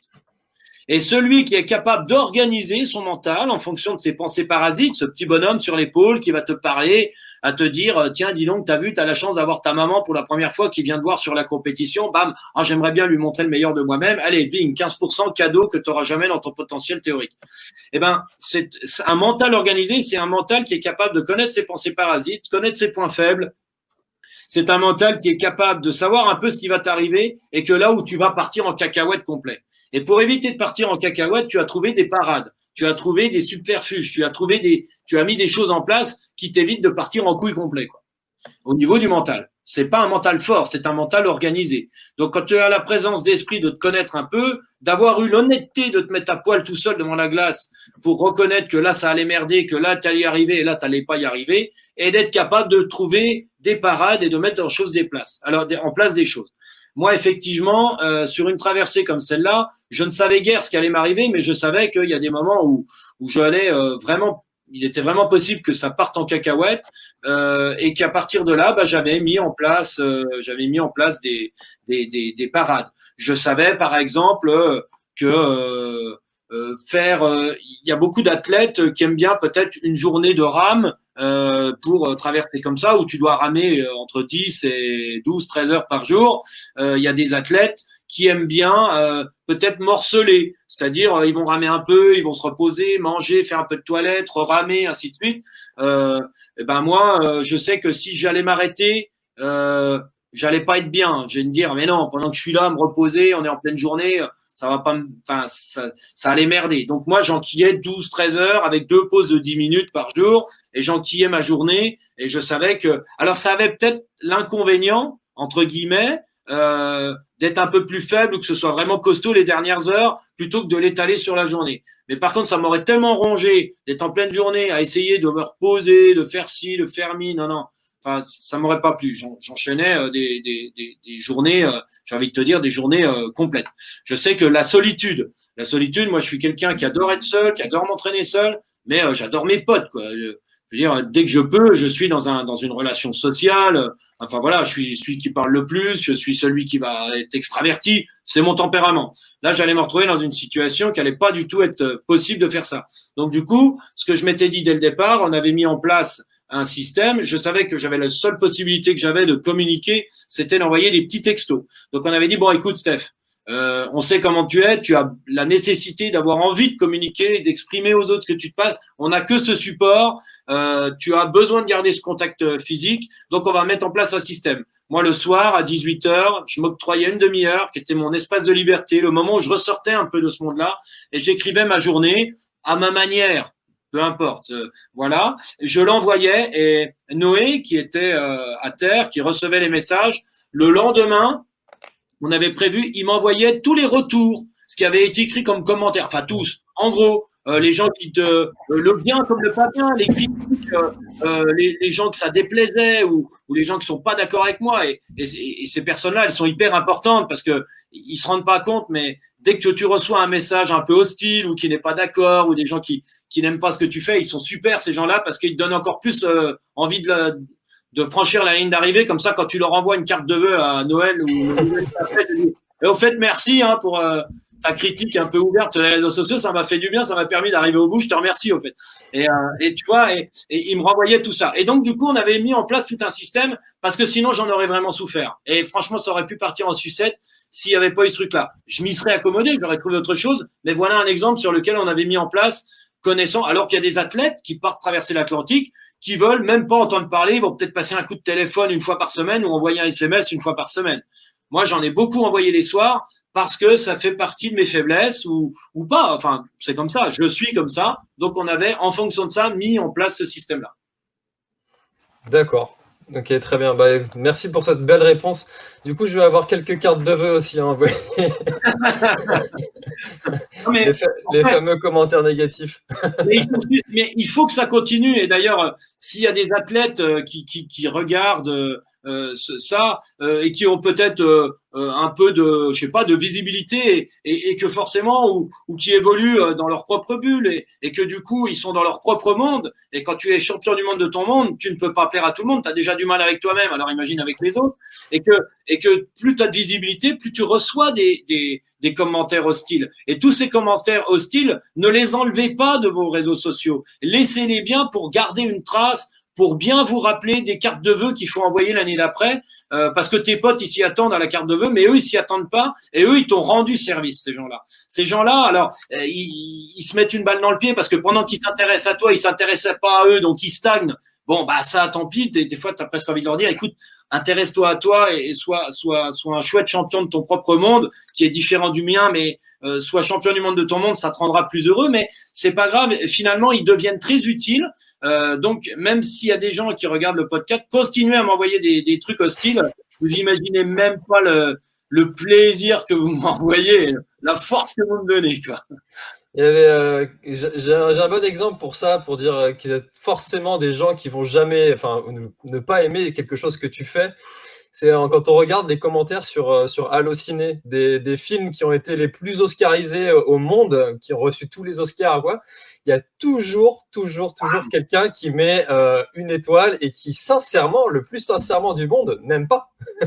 Et celui qui est capable d'organiser son mental en fonction de ses pensées parasites, ce petit bonhomme sur l'épaule qui va te parler, à te dire « Tiens, dis donc, t'as vu, t'as la chance d'avoir ta maman pour la première fois qui vient te voir sur la compétition. Bam, ah, j'aimerais bien lui montrer le meilleur de moi-même. Allez, bing, quinze pour cent cadeau que tu n'auras jamais dans ton potentiel théorique. » Eh ben, c'est un mental organisé, c'est un mental qui est capable de connaître ses pensées parasites, connaître ses points faibles. C'est un mental qui est capable de savoir un peu ce qui va t'arriver et que là où tu vas partir en cacahuète complet. Et pour éviter de partir en cacahuète, tu as trouvé des parades, tu as trouvé des subterfuges, tu as trouvé des, tu as mis des choses en place qui t'évitent de partir en couille complet, quoi. Au niveau du mental. C'est pas un mental fort, c'est un mental organisé. Donc, quand tu as la présence d'esprit de te connaître un peu, d'avoir eu l'honnêteté de te mettre à poil tout seul devant la glace pour reconnaître que là, ça allait merder, que là, tu allais y arriver et là, tu n'allais pas y arriver, et d'être capable de trouver des parades et de mettre en, chose des places, alors, en place des choses. Moi, effectivement, euh, sur une traversée comme celle-là, je ne savais guère ce qui allait m'arriver, mais je savais qu'il y a des moments où, où je allais euh, vraiment, il était vraiment possible que ça parte en cacahuète, euh, et qu'à partir de là, bah, j'avais mis en place, euh, j'avais mis en place des, des, des, des parades. Je savais, par exemple, euh, que euh, euh, faire, euh, il y a beaucoup d'athlètes qui aiment bien peut-être une journée de rame. Euh, pour euh, traverser comme ça, où tu dois ramer euh, entre dix et douze, treize heures par jour. Euh, il y a des athlètes qui aiment bien euh, peut-être morceler, c'est-à-dire euh, ils vont ramer un peu, ils vont se reposer, manger, faire un peu de toilette, ramer, ainsi de suite. Euh, et ben moi, euh, je sais que si j'allais m'arrêter, euh, j'allais pas être bien. Je vais me dire, mais non, pendant que je suis là, à me reposer, on est en pleine journée, ça va pas, enfin, ça, ça allait merder. Donc moi, j'enquillais douze, treize heures avec deux pauses de dix minutes par jour, et j'enquillais ma journée, et je savais que, alors ça avait peut-être l'inconvénient, entre guillemets, euh, d'être un peu plus faible ou que ce soit vraiment costaud les dernières heures plutôt que de l'étaler sur la journée. Mais par contre, ça m'aurait tellement rongé d'être en pleine journée à essayer de me reposer, de faire ci, de faire mi, non, non. Enfin, ça m'aurait pas plu. J'enchaînais euh, des, des, des, des journées, euh, j'ai envie de te dire, des journées euh, complètes. Je sais que la solitude, la solitude, moi, je suis quelqu'un qui adore être seul, qui adore m'entraîner seul, mais euh, j'adore mes potes, quoi. Je, je veux dire, dès que je peux, je suis dans un dans une relation sociale. Enfin voilà, je suis celui qui parle le plus, je suis celui qui va être extraverti. C'est mon tempérament. Là, j'allais me retrouver dans une situation qui allait pas du tout être possible de faire ça. Donc du coup, ce que je m'étais dit dès le départ, on avait mis en place un système. Je savais que j'avais la seule possibilité que j'avais de communiquer, c'était d'envoyer des petits textos. Donc on avait dit, bon, écoute Steph, euh, on sait comment tu es, tu as la nécessité d'avoir envie de communiquer, d'exprimer aux autres ce que tu te passes. On n'a que ce support, euh, tu as besoin de garder ce contact physique, donc on va mettre en place un système. Moi, le soir, à dix-huit heures, je m'octroyais une demi-heure, qui était mon espace de liberté, le moment où je ressortais un peu de ce monde-là, et j'écrivais ma journée à ma manière. Peu importe, euh, voilà. Je l'envoyais et Noé, qui était euh, à terre, qui recevait les messages, le lendemain, on avait prévu, il m'envoyait tous les retours, ce qui avait été écrit comme commentaire, enfin tous, en gros, euh, les gens qui te, euh, le bien comme le pas bien, les critiques, euh, euh, les, les gens que ça déplaisait ou, ou les gens qui sont pas d'accord avec moi. Et, et, et ces personnes-là, elles sont hyper importantes parce que ils se rendent pas compte, mais dès que tu reçois un message un peu hostile ou qui n'est pas d'accord ou des gens qui qui n'aiment pas ce que tu fais, ils sont super ces gens-là parce qu'ils te donnent encore plus euh, envie de, la, de franchir la ligne d'arrivée. Comme ça, quand tu leur envoies une carte de vœux à Noël ou et au fait, merci hein, pour euh, ta critique un peu ouverte sur les réseaux sociaux, ça m'a fait du bien, ça m'a permis d'arriver au bout. Je te remercie au fait. Et, euh, et tu vois, et, et ils me renvoyaient tout ça. Et donc du coup, on avait mis en place tout un système parce que sinon, j'en aurais vraiment souffert. Et franchement, ça aurait pu partir en sucette s'il n'y avait pas eu ce truc-là. Je m'y serais accommodé, j'aurais trouvé autre chose. Mais voilà un exemple sur lequel on avait mis en place. Connaissant, alors qu'il y a des athlètes qui partent traverser l'Atlantique, qui veulent même pas entendre parler, ils vont peut-être passer un coup de téléphone une fois par semaine ou envoyer un S M S une fois par semaine. Moi, j'en ai beaucoup envoyé les soirs parce que ça fait partie de mes faiblesses ou, ou pas. Enfin, c'est comme ça. Je suis comme ça. Donc, on avait, en fonction de ça, mis en place ce système-là. D'accord. Ok, très bien. Bah, merci pour cette belle réponse. Du coup, je vais avoir quelques cartes de vœux aussi. Hein. non, mais, les, fa les fait, fameux commentaires négatifs. mais, il faut, mais il faut que ça continue. Et d'ailleurs, s'il y a des athlètes qui, qui, qui regardent euh, ça euh, et qui ont peut-être euh, un peu de, je sais pas, de visibilité et, et, et que forcément ou, ou qui évoluent dans leur propre bulle et, et que du coup ils sont dans leur propre monde. Et quand tu es champion du monde de ton monde, tu ne peux pas plaire à tout le monde. Tu as déjà du mal avec toi-même, alors imagine avec les autres. Et que et que plus tu as de visibilité, plus tu reçois des, des, des commentaires hostiles. Et tous ces commentaires hostiles, ne les enlevez pas de vos réseaux sociaux. Laissez-les bien pour garder une trace, pour bien vous rappeler des cartes de vœux qu'il faut envoyer l'année d'après, euh, parce que tes potes, ils s'y attendent à la carte de vœux, mais eux, ils s'y attendent pas, et eux, ils t'ont rendu service, ces gens-là. Ces gens-là, alors, euh, ils, ils se mettent une balle dans le pied, parce que pendant qu'ils s'intéressent à toi, ils s'intéressaient pas à eux, donc ils stagnent. Bon, bah ça, tant pis, des, des fois, tu as presque envie de leur dire, écoute, intéresse-toi à toi et, et sois, sois, sois un chouette champion de ton propre monde, qui est différent du mien, mais euh, sois champion du monde de ton monde, ça te rendra plus heureux, mais c'est pas grave, finalement, ils deviennent très utiles. Euh, donc, même s'il y a des gens qui regardent le podcast, continuez à m'envoyer des, des trucs hostiles. Vous imaginez même pas le, le plaisir que vous m'envoyez, la force que vous me donnez, quoi. Il y avait, euh, j'ai j'ai un, j'ai un bon exemple pour ça, pour dire euh, qu'il y a forcément des gens qui vont jamais, enfin, ne, ne pas aimer quelque chose que tu fais. C'est euh, quand on regarde les commentaires sur, euh, sur Allociné, des, des films qui ont été les plus oscarisés euh, au monde, qui ont reçu tous les Oscars, quoi. Il y a toujours, toujours, toujours quelqu'un qui met euh, une étoile et qui, sincèrement, le plus sincèrement du monde, n'aime pas.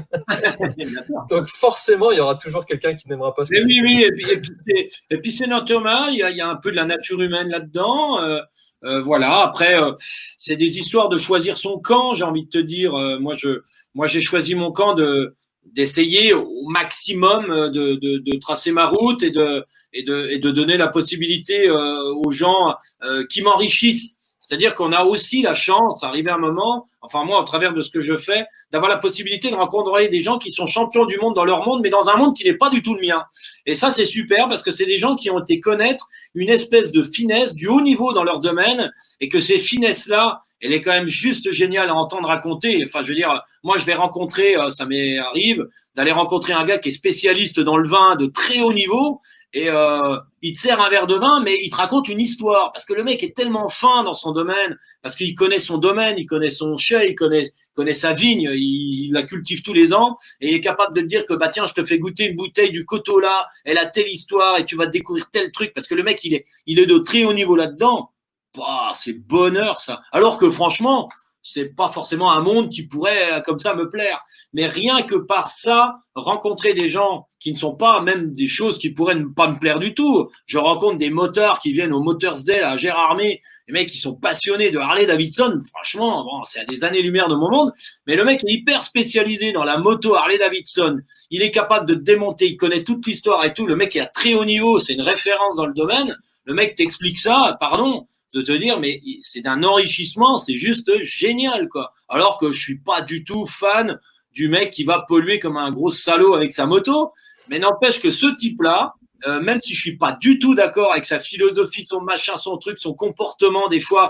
Donc forcément, il y aura toujours quelqu'un qui n'aimera pas ce Mais que oui, oui, et puis, et puis, c'est- et puis c'est notre Thomas, il y a, il y a un peu de la nature humaine là-dedans. euh, euh, voilà, après, euh, c'est des histoires de choisir son camp, j'ai envie de te dire. Euh, moi, je, moi, j'ai choisi mon camp de d'essayer au maximum de, de, de tracer ma route et de, et de, et de donner la possibilité euh, aux gens euh, qui m'enrichissent. C'est-à-dire qu'on a aussi la chance, arrivé un moment, enfin moi, au travers de ce que je fais, d'avoir la possibilité de rencontrer des gens qui sont champions du monde dans leur monde, mais dans un monde qui n'est pas du tout le mien. Et ça, c'est super parce que c'est des gens qui ont été connaître une espèce de finesse du haut niveau dans leur domaine et que ces finesses-là, elle est quand même juste géniale à entendre raconter. Enfin, je veux dire, moi, je vais rencontrer, ça m'arrive, d'aller rencontrer un gars qui est spécialiste dans le vin de très haut niveau et euh, il te sert un verre de vin, mais il te raconte une histoire parce que le mec est tellement fin dans son domaine, parce qu'il connaît son domaine, il connaît son chai, il connaît, connaît sa vigne, il, il la cultive tous les ans et il est capable de te dire que bah tiens, je te fais goûter une bouteille du Coteau là, elle a telle histoire et tu vas découvrir tel truc parce que le mec il est, il est de très haut niveau là-dedans. Bah, c'est bonheur ça. Alors que franchement, c'est pas forcément un monde qui pourrait comme ça me plaire. Mais rien que par ça, rencontrer des gens qui ne sont pas même des choses qui pourraient ne pas me plaire du tout. Je rencontre des motards qui viennent au Motors Day à Gérardmer, les mecs qui sont passionnés de Harley Davidson. Franchement, bon, c'est à des années-lumière de mon monde. Mais le mec est hyper spécialisé dans la moto Harley Davidson. Il est capable de démonter, il connaît toute l'histoire et tout. Le mec est à très haut niveau, c'est une référence dans le domaine. Le mec t'explique ça, pardon, de te dire, mais c'est d'un enrichissement, c'est juste génial, quoi. Alors que je suis pas du tout fan du mec qui va polluer comme un gros salaud avec sa moto. Mais n'empêche que ce type-là, euh, même si je suis pas du tout d'accord avec sa philosophie, son machin, son truc, son comportement des fois,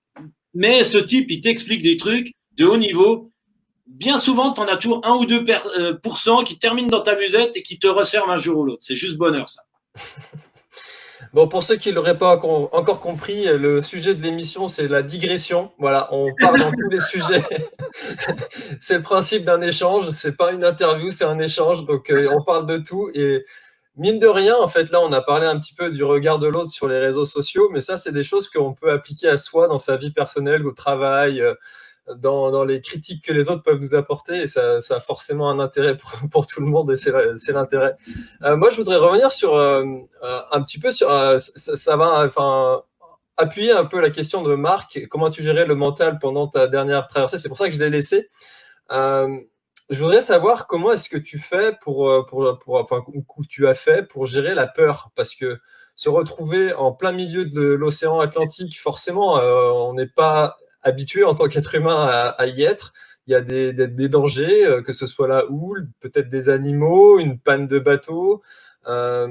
mais ce type, il t'explique des trucs de haut niveau. Bien souvent, tu en as toujours un ou deux pour cent qui terminent dans ta musette et qui te resservent un jour ou l'autre. C'est juste bonheur, ça. Bon, pour ceux qui ne l'auraient pas encore compris, le sujet de l'émission, c'est la digression. Voilà, on parle dans tous les sujets. C'est le principe d'un échange. C'est pas une interview, c'est un échange. Donc, euh, on parle de tout. Et mine de rien, en fait, là, on a parlé un petit peu du regard de l'autre sur les réseaux sociaux. Mais ça, c'est des choses qu'on peut appliquer à soi dans sa vie personnelle, au travail, euh, Dans, dans les critiques que les autres peuvent nous apporter, et ça, ça a forcément un intérêt pour, pour tout le monde, et c'est l'intérêt. Euh, moi, je voudrais revenir sur euh, un petit peu sur euh, ça, ça va, enfin, appuyer un peu la question de Marc. Comment tu gérais le mental pendant ta dernière traversée? C'est pour ça que je l'ai laissé. Euh, je voudrais savoir comment est-ce que tu fais pour, pour, pour enfin, ou tu as fait pour gérer la peur, parce que se retrouver en plein milieu de l'océan Atlantique, forcément, euh, on n'est pas habitué en tant qu'être humain à, à y être. Il y a des, des, des dangers, euh, que ce soit la houle, peut-être des animaux, une panne de bateau. Euh,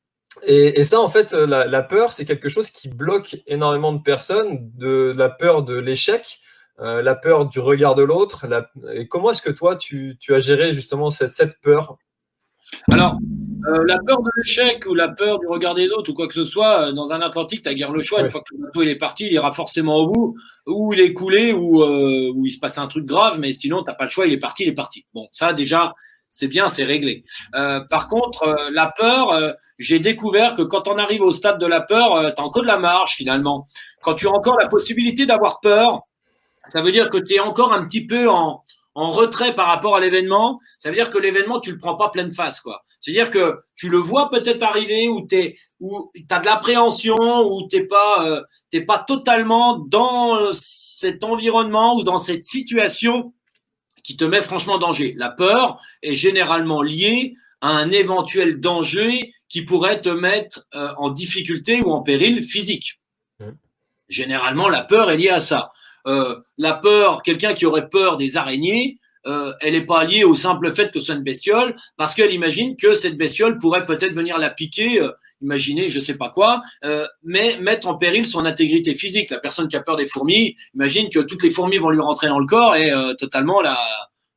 et, et ça, en fait, la, la peur, c'est quelque chose qui bloque énormément de personnes, de la peur de l'échec, euh, la peur du regard de l'autre. Et comment est-ce que toi, tu, tu as géré justement cette, cette peur? Alors, euh, la peur de l'échec ou la peur du regard des autres ou quoi que ce soit, euh, dans un Atlantique, tu as guère le choix. Ouais. Une fois que le bateau il est parti, il ira forcément au bout, ou il est coulé, ou euh, où il se passe un truc grave, mais sinon, tu n'as pas le choix, il est parti, il est parti. Bon, ça déjà, c'est bien, c'est réglé. Euh, par contre, euh, la peur, euh, j'ai découvert que quand on arrive au stade de la peur, euh, tu as encore de la marge finalement. Quand tu as encore la possibilité d'avoir peur, ça veut dire que tu es encore un petit peu en... en retrait par rapport à l'événement, ça veut dire que l'événement, tu le prends pas pleine face, quoi. C'est-à-dire que tu le vois peut-être arriver ou t'es, ou t'as de l'appréhension ou t'es pas, euh, t'es pas totalement dans cet environnement ou dans cette situation qui te met franchement en danger. La peur est généralement liée à un éventuel danger qui pourrait te mettre euh, en difficulté ou en péril physique. Mmh. Généralement, la peur est liée à ça. Euh, la peur, quelqu'un qui aurait peur des araignées, euh, elle n'est pas liée au simple fait que ce soit une bestiole, parce qu'elle imagine que cette bestiole pourrait peut-être venir la piquer, euh, imaginer je sais pas quoi, euh, mais mettre en péril son intégrité physique. La personne qui a peur des fourmis, imagine que toutes les fourmis vont lui rentrer dans le corps et euh, totalement la,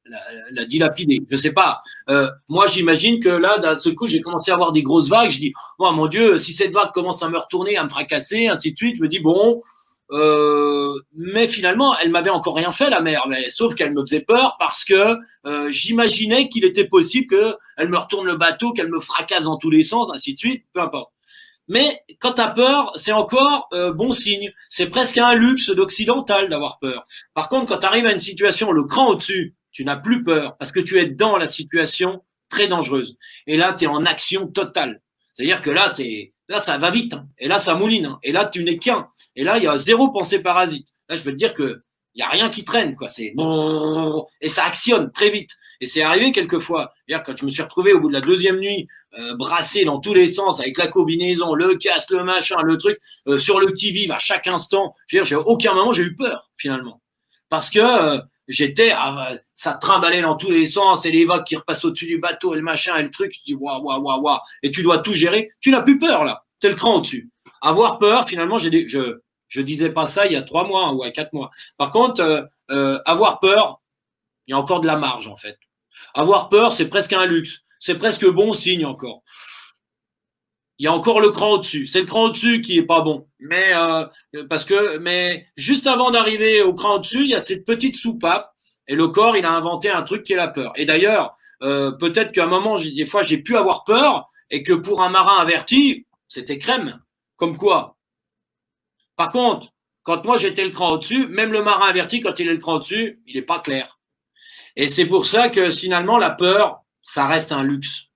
la, la dilapider. Je sais pas. Euh, moi, j'imagine que là, d'un seul coup, j'ai commencé à avoir des grosses vagues. Je dis, oh mon Dieu, si cette vague commence à me retourner, à me fracasser, ainsi de suite, je me dis, bon, euh, mais finalement, elle m'avait encore rien fait, la mer. Mais, sauf qu'elle me faisait peur parce que euh, j'imaginais qu'il était possible qu'elle me retourne le bateau, qu'elle me fracasse dans tous les sens, ainsi de suite, peu importe. Mais quand tu as peur, c'est encore euh, bon signe. C'est presque un luxe d'occidental d'avoir peur. Par contre, quand tu arrives à une situation, le cran au-dessus, tu n'as plus peur parce que tu es dans la situation très dangereuse. Et là, tu es en action totale. C'est-à-dire que là, t'es, là, ça va vite. Hein. Et là, ça mouline. Hein. Et là, tu n'es qu'un. Et là, il y a zéro pensée parasite. Là, je veux te dire que il y a rien qui traîne, quoi. C'est et ça actionne très vite. Et c'est arrivé quelquefois. C'est-à-dire quand je me suis retrouvé au bout de la deuxième nuit, euh, brassé dans tous les sens avec la combinaison, le casque, le machin, le truc, euh, sur le qui-vive à chaque instant. Je veux dire, j'ai aucun moment j'ai eu peur finalement, parce que euh, j'étais, ah, ça trimballait dans tous les sens et les vagues qui repassent au-dessus du bateau et le machin et le truc. Tu dis waouh waouh waouh waouh. Et tu dois tout gérer. Tu n'as plus peur là. T'es le cran au-dessus. Avoir peur, finalement, j'ai des, je Je disais pas ça il y a trois mois ou à quatre mois. Par contre, euh, euh, avoir peur, il y a encore de la marge en fait. Avoir peur, c'est presque un luxe. C'est presque bon signe encore. Il y a encore le cran au-dessus. C'est le cran au-dessus qui est pas bon. Mais euh, parce que, mais juste avant d'arriver au cran au-dessus, il y a cette petite soupape et le corps, il a inventé un truc qui est la peur. Et d'ailleurs, euh, peut-être qu'à un moment, des fois, j'ai pu avoir peur et que pour un marin averti, c'était crème. Comme quoi. Par contre, quand moi j'étais le cran au-dessus, même le marin averti, quand il est le cran au-dessus, il n'est pas clair. Et c'est pour ça que finalement, la peur, ça reste un luxe.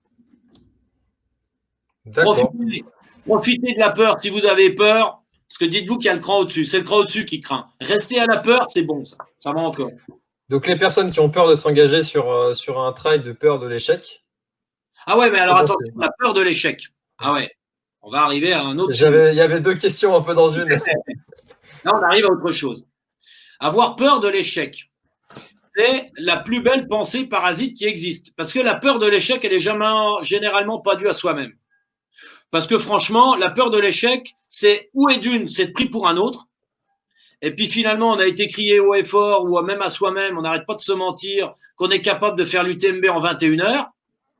Profitez, profitez de la peur si vous avez peur, parce que dites-vous qu'il y a le cran au-dessus. C'est le cran au-dessus qui craint. Restez à la peur, c'est bon, ça. Ça va encore. Donc les personnes qui ont peur de s'engager sur, euh, sur un trail de peur de l'échec. Ah ouais, mais alors attention, la peur de l'échec. Ah ouais. On va arriver à un autre. J'avais, il y avait deux questions un peu dans une. Là, on arrive à autre chose. Avoir peur de l'échec, c'est la plus belle pensée parasite qui existe. Parce que la peur de l'échec, elle est jamais, généralement pas due à soi-même. Parce que franchement, la peur de l'échec, c'est ou est d'une, c'est de pris pour un autre. Et puis finalement, on a été crié haut et fort, ou même à soi-même, on n'arrête pas de se mentir, qu'on est capable de faire l'U T M B en vingt et une heures.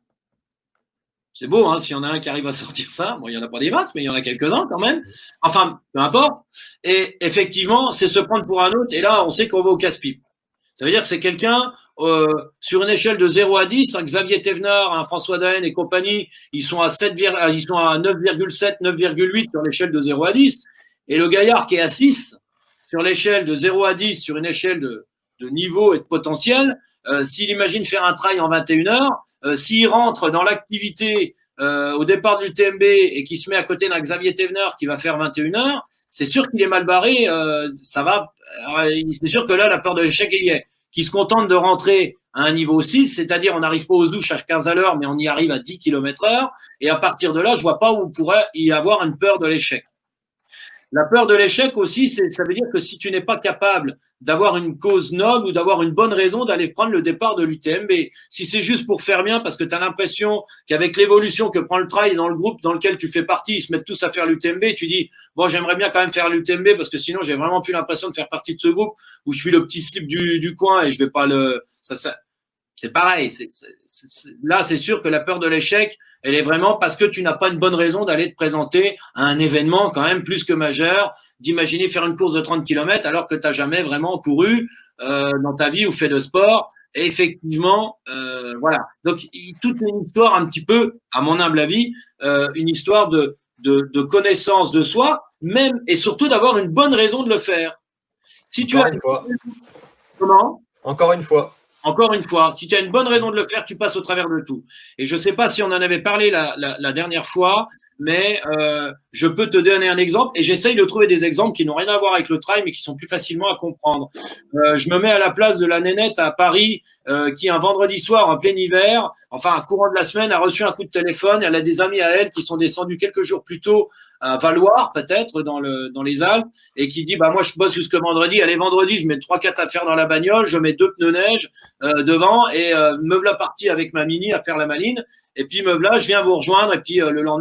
C'est beau, hein, s'il y en a un qui arrive à sortir ça. Bon, il n'y en a pas des masses, mais il y en a quelques-uns quand même. Enfin, peu importe. Et effectivement, c'est se prendre pour un autre. Et là, on sait qu'on va au casse-pipe. Ça veut dire que c'est quelqu'un, euh, sur une échelle de zéro à dix, hein, Xavier Thévenard, hein, François Daen et compagnie, ils sont à sept, ils sont à neuf virgule sept, neuf virgule huit sur l'échelle de zéro à dix. Et le gaillard qui est à six sur l'échelle de zéro à dix, sur une échelle de, de niveau et de potentiel, euh, s'il imagine faire un trail en vingt et une heures, euh, s'il rentre dans l'activité euh, au départ de l'U T M B et qu'il se met à côté d'un Xavier Thévenard qui va faire vingt et une heures, c'est sûr qu'il est mal barré, euh, ça va, euh, c'est sûr que là, la peur de l'échec y est. Qui se contente de rentrer à un niveau six, c'est-à-dire on n'arrive pas aux ouches à quinze à l'heure, mais on y arrive à dix kilomètres heure, et à partir de là, je vois pas où pourrait y avoir une peur de l'échec. La peur de l'échec aussi, c'est, ça veut dire que si tu n'es pas capable d'avoir une cause noble ou d'avoir une bonne raison d'aller prendre le départ de l'U T M B, si c'est juste pour faire bien parce que tu as l'impression qu'avec l'évolution que prend le trail dans le groupe dans lequel tu fais partie, ils se mettent tous à faire l'U T M B, tu dis, bon, j'aimerais bien quand même faire l'U T M B parce que sinon j'ai vraiment plus l'impression de faire partie de ce groupe où je suis le petit slip du, du coin et je vais pas le, ça, ça c'est pareil. C'est, c'est, c'est, là, c'est sûr que la peur de l'échec, elle est vraiment parce que tu n'as pas une bonne raison d'aller te présenter à un événement quand même plus que majeur, d'imaginer faire une course de trente kilomètres alors que tu n'as jamais vraiment couru euh, dans ta vie ou fait de sport. Et effectivement, euh, voilà. Donc, toute une histoire un petit peu, à mon humble avis, euh, une histoire de, de, de connaissance de soi, même et surtout d'avoir une bonne raison de le faire. Si tu Encore as une fois. Comment ? Encore une fois. Encore une fois, si tu as une bonne raison de le faire, tu passes au travers de tout. Et je ne sais pas si on en avait parlé la, la, la dernière fois, mais euh, je peux te donner un exemple et j'essaye de trouver des exemples qui n'ont rien à voir avec le trail, mais qui sont plus facilement à comprendre. Euh, je me mets à la place de la nénette à Paris euh, qui, un vendredi soir en plein hiver, enfin un courant de la semaine, a reçu un coup de téléphone. Elle a des amis à elle qui sont descendus quelques jours plus tôt à Valoir, peut-être, dans, le, dans les Alpes, et qui dit, bah moi je bosse jusque vendredi. Allez, vendredi, je mets trois quatre affaires dans la bagnole, je mets deux pneus neige euh, devant et euh, me voilà parti avec ma mini à faire la maline. Et puis me voilà, je viens vous rejoindre et puis euh, le lendemain, on ira faire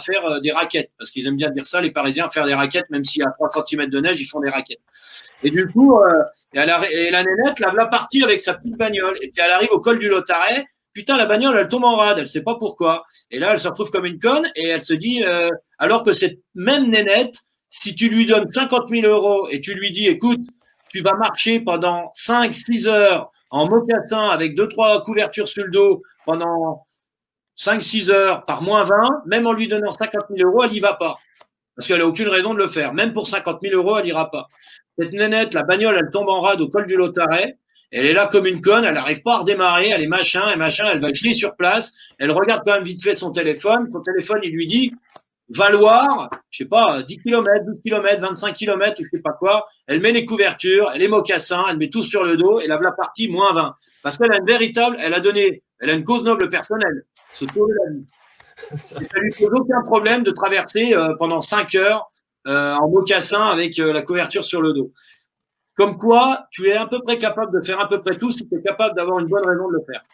faire euh, des raquettes. Parce qu'ils aiment bien dire ça, les Parisiens, faire des raquettes, même s'il y a trois centimètres de neige, ils font des raquettes. Et du coup, euh, et, elle a, et la nénette, la voilà partie avec sa petite bagnole. Et puis elle arrive au col du Lotaret. Putain, la bagnole, elle tombe en rade, elle sait pas pourquoi. Et là, elle se retrouve comme une conne et elle se dit, euh, alors que cette même nénette, si tu lui donnes cinquante mille euros et tu lui dis, écoute, tu vas marcher pendant cinq six heures en mocassin avec deux trois couvertures sur le dos pendant cinq six heures par moins vingt, même en lui donnant cinquante mille euros, elle n'y va pas. Parce qu'elle n'a aucune raison de le faire. Même pour cinquante mille euros, elle n'ira pas. Cette nénette, la bagnole, elle tombe en rade au col du Lotaret. Elle est là comme une conne, elle n'arrive pas à redémarrer, elle est machin et machin, elle va geler sur place. Elle regarde quand même vite fait son téléphone. Son téléphone, il lui dit valoir, je sais pas, dix kilomètres, douze kilomètres, vingt-cinq kilomètres, ou je sais pas quoi. Elle met les couvertures, les mocassins, elle met tout sur le dos et la voilà partie moins vingt. Parce qu'elle a une véritable, elle a donné, elle a une cause noble personnelle, se sauver la vie. Et ça lui pose aucun problème de traverser euh, pendant cinq heures euh, en mocassin avec euh, la couverture sur le dos. Comme quoi, tu es à peu près capable de faire à peu près tout si tu es capable d'avoir une bonne raison de le faire.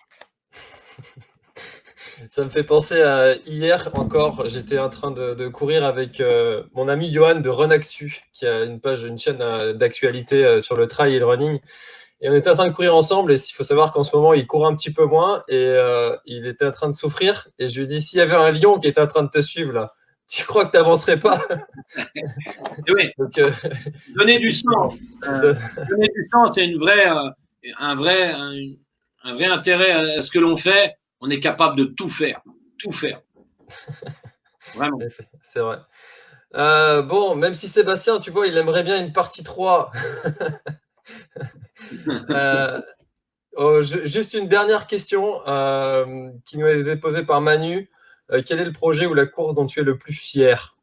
Ça me fait penser à hier encore, j'étais en train de, de courir avec euh, mon ami Johan de Run Actu, qui a une page, une chaîne euh, d'actualité euh, sur le trail et le running. Et on était en train de courir ensemble et il faut savoir qu'en ce moment, il court un petit peu moins et euh, il était en train de souffrir. Et je lui dis, s'il y avait un lion qui était en train de te suivre là, tu crois que tu n'avancerais pas? Oui. Donc, euh, donner du sang. Euh, donner du sang, c'est une vraie, euh, un, vrai, un, un vrai intérêt à ce que l'on fait. On est capable de tout faire. Tout faire. Vraiment. C'est, c'est vrai. Euh, bon, même si Sébastien, tu vois, il aimerait bien une partie trois. euh, oh, je, juste une dernière question euh, qui nous a été posée par Manu. Euh, quel est le projet ou la course dont tu es le plus fier?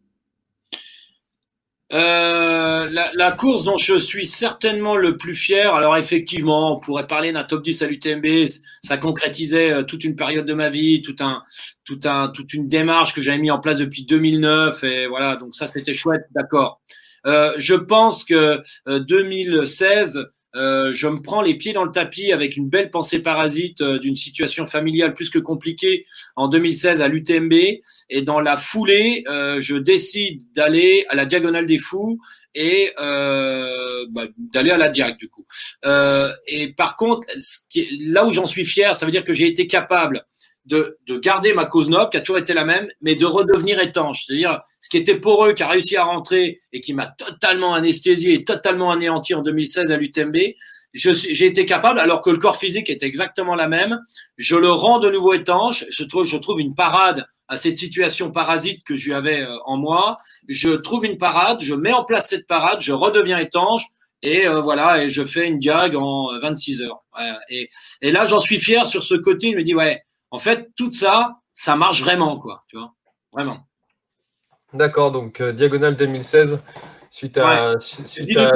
Euh, la, la course dont je suis certainement le plus fier, alors effectivement, on pourrait parler d'un top dix à l'U T M B, ça concrétisait toute une période de ma vie, tout un, tout un, toute une démarche que j'avais mis en place depuis deux mille neuf, et voilà, donc ça c'était chouette, d'accord. Euh, je pense que euh, deux mille seize, euh, je me prends les pieds dans le tapis avec une belle pensée parasite euh, d'une situation familiale plus que compliquée en deux mille seize à l'U T M B, et dans la foulée, euh, je décide d'aller à la Diagonale des Fous et euh, bah, d'aller à la Diag du coup. Euh, et par contre, ce qui est, là où j'en suis fier, ça veut dire que j'ai été capable De, de garder ma cause noble, qui a toujours été la même, mais de redevenir étanche. C'est-à-dire, ce qui était poreux, qui a réussi à rentrer et qui m'a totalement anesthésié et totalement anéanti en deux mille seize à l'U T M B, je, j'ai été capable, alors que le corps physique était exactement la même, je le rends de nouveau étanche. Je trouve, je trouve une parade à cette situation parasite que je lui avais en moi. Je trouve une parade, je mets en place cette parade, je redeviens étanche. Et euh, voilà, et je fais une diag en vingt-six heures. Ouais, et, et là, j'en suis fier sur ce côté. Je me dis, ouais, en fait, tout ça, ça marche vraiment, quoi, tu vois, vraiment. D'accord, donc euh, Diagonale deux mille seize, suite à… Ouais. Suite à...